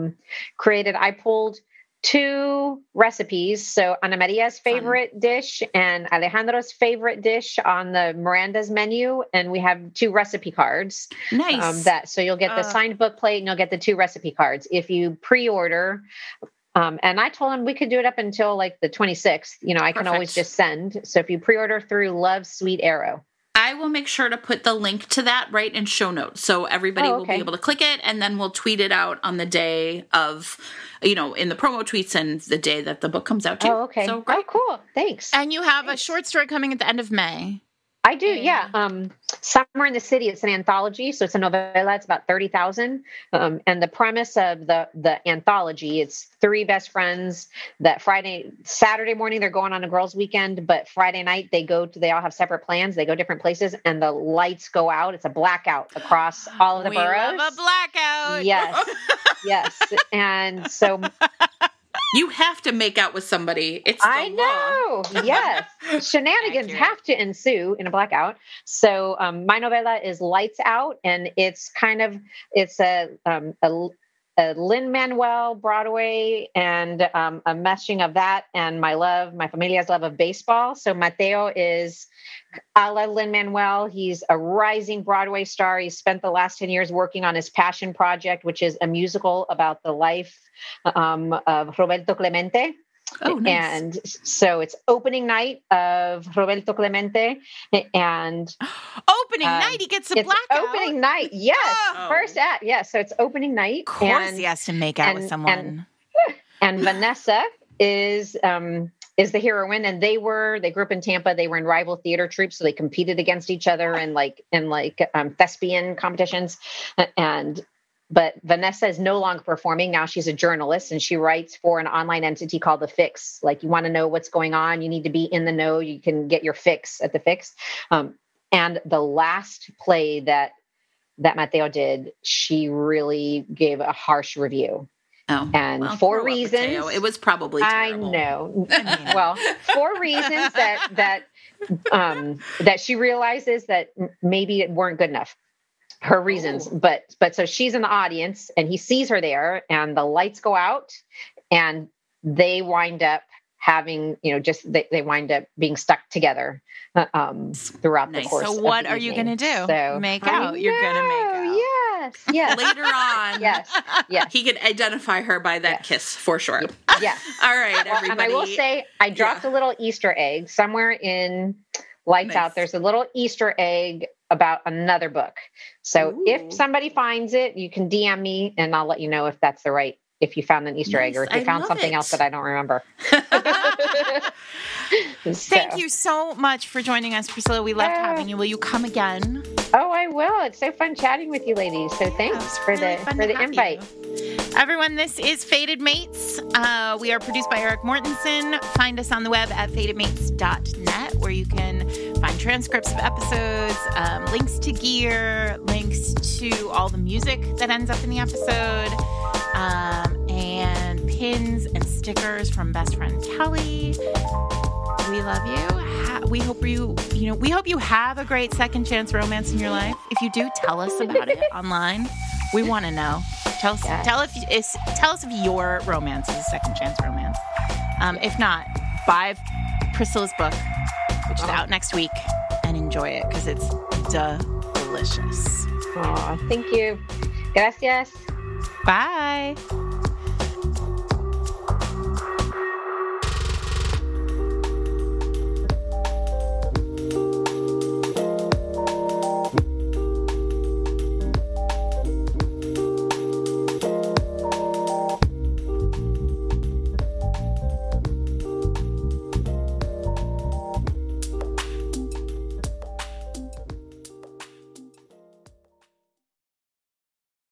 [SPEAKER 3] I pulled 2 recipes. So Ana Maria's favorite dish and Alejandro's favorite dish on the Miranda's menu. And we have 2 recipe cards.
[SPEAKER 1] Nice.
[SPEAKER 3] So you'll get the signed book plate and you'll get the 2 recipe cards. If you pre-order, and I told him we could do it up until like the 26th, you know, I can always just send. So if you pre-order through Love Sweet Arrow.
[SPEAKER 2] I will make sure to put the link to that right in show notes. So everybody will be able to click it, and then we'll tweet it out on the day of, you know, in the promo tweets and the day that the book comes out too.
[SPEAKER 3] Oh, okay.
[SPEAKER 2] So great.
[SPEAKER 3] Oh, cool. Thanks.
[SPEAKER 1] And you have a short story coming at the end of May.
[SPEAKER 3] I do, yeah. Somewhere in the City, it's an anthology, so it's a novella. It's about 30,000. And the premise of the anthology, it's 3 best friends that Saturday morning, they're going on a girls' weekend, but Friday night they all have separate plans. They go different places, and the lights go out. It's a blackout across all of the boroughs.
[SPEAKER 1] We love a blackout.
[SPEAKER 3] Yes, yes. And so...
[SPEAKER 2] You have to make out with somebody. It's
[SPEAKER 3] I know. Yes. Shenanigans have to ensue in a blackout. So my novella is Lights Out, and it's a Lin-Manuel Broadway and a meshing of that and my familia's love of baseball. So Mateo is a la Lin-Manuel. He's a rising Broadway star. He's spent the last 10 years working on his passion project, which is a musical about the life of Roberto Clemente.
[SPEAKER 2] Oh, nice.
[SPEAKER 3] And so it's opening night of Roberto Clemente, and
[SPEAKER 1] opening night, he gets a blackout.
[SPEAKER 3] Opening night, yes. First act, yes. So it's opening night.
[SPEAKER 1] Of course, he has to make out with someone.
[SPEAKER 3] And Vanessa is the heroine, and they grew up in Tampa. They were in rival theater troupes, so they competed against each other in thespian competitions, But Vanessa is no longer performing. Now she's a journalist, and she writes for an online entity called The Fix. Like, you want to know what's going on, you need to be in the know. You can get your fix at The Fix. And the last play that Mateo did, she really gave a harsh review.
[SPEAKER 2] Oh,
[SPEAKER 3] and for reasons,
[SPEAKER 2] Mateo. It was probably terrible.
[SPEAKER 3] I know. Well, for reasons that she realizes that maybe it weren't good enough. Her reasons, but so she's in the audience, and he sees her there, and the lights go out, and they wind up having, they wind up being stuck together throughout the course.
[SPEAKER 1] So what are you going to do?
[SPEAKER 3] So,
[SPEAKER 1] make out. You're going to make out.
[SPEAKER 3] Yes.
[SPEAKER 2] Later on,
[SPEAKER 3] yes.
[SPEAKER 2] He could identify her by that kiss for sure.
[SPEAKER 3] Yeah.
[SPEAKER 2] All right, everybody.
[SPEAKER 3] And I will say, I dropped a little Easter egg somewhere in Lights Out. There's a little Easter egg about another book. So if somebody finds it, you can DM me, and I'll let you know if that's if you found an Easter egg, or if you found something else that I don't remember.
[SPEAKER 1] Thank you so much for joining us, Priscilla. We loved having you. Will you come again?
[SPEAKER 3] Oh, I will. It's so fun chatting with you ladies. So thanks for the invite.
[SPEAKER 1] Everyone, this is Fated Mates. We are produced by Eric Mortensen. Find us on the web at fatedmates.net, where you can find transcripts of episodes, links to gear, links to all the music that ends up in the episode, and pins and stickers from best friend Kelly. We love you. We hope we hope you have a great second chance romance in your life. If you do, tell us about it online. We want to know. Tell us if your romance is a second chance romance. If not, buy Priscilla's book, which is out next week, and enjoy it because it's delicious.
[SPEAKER 3] Thank you. Gracias.
[SPEAKER 1] Bye.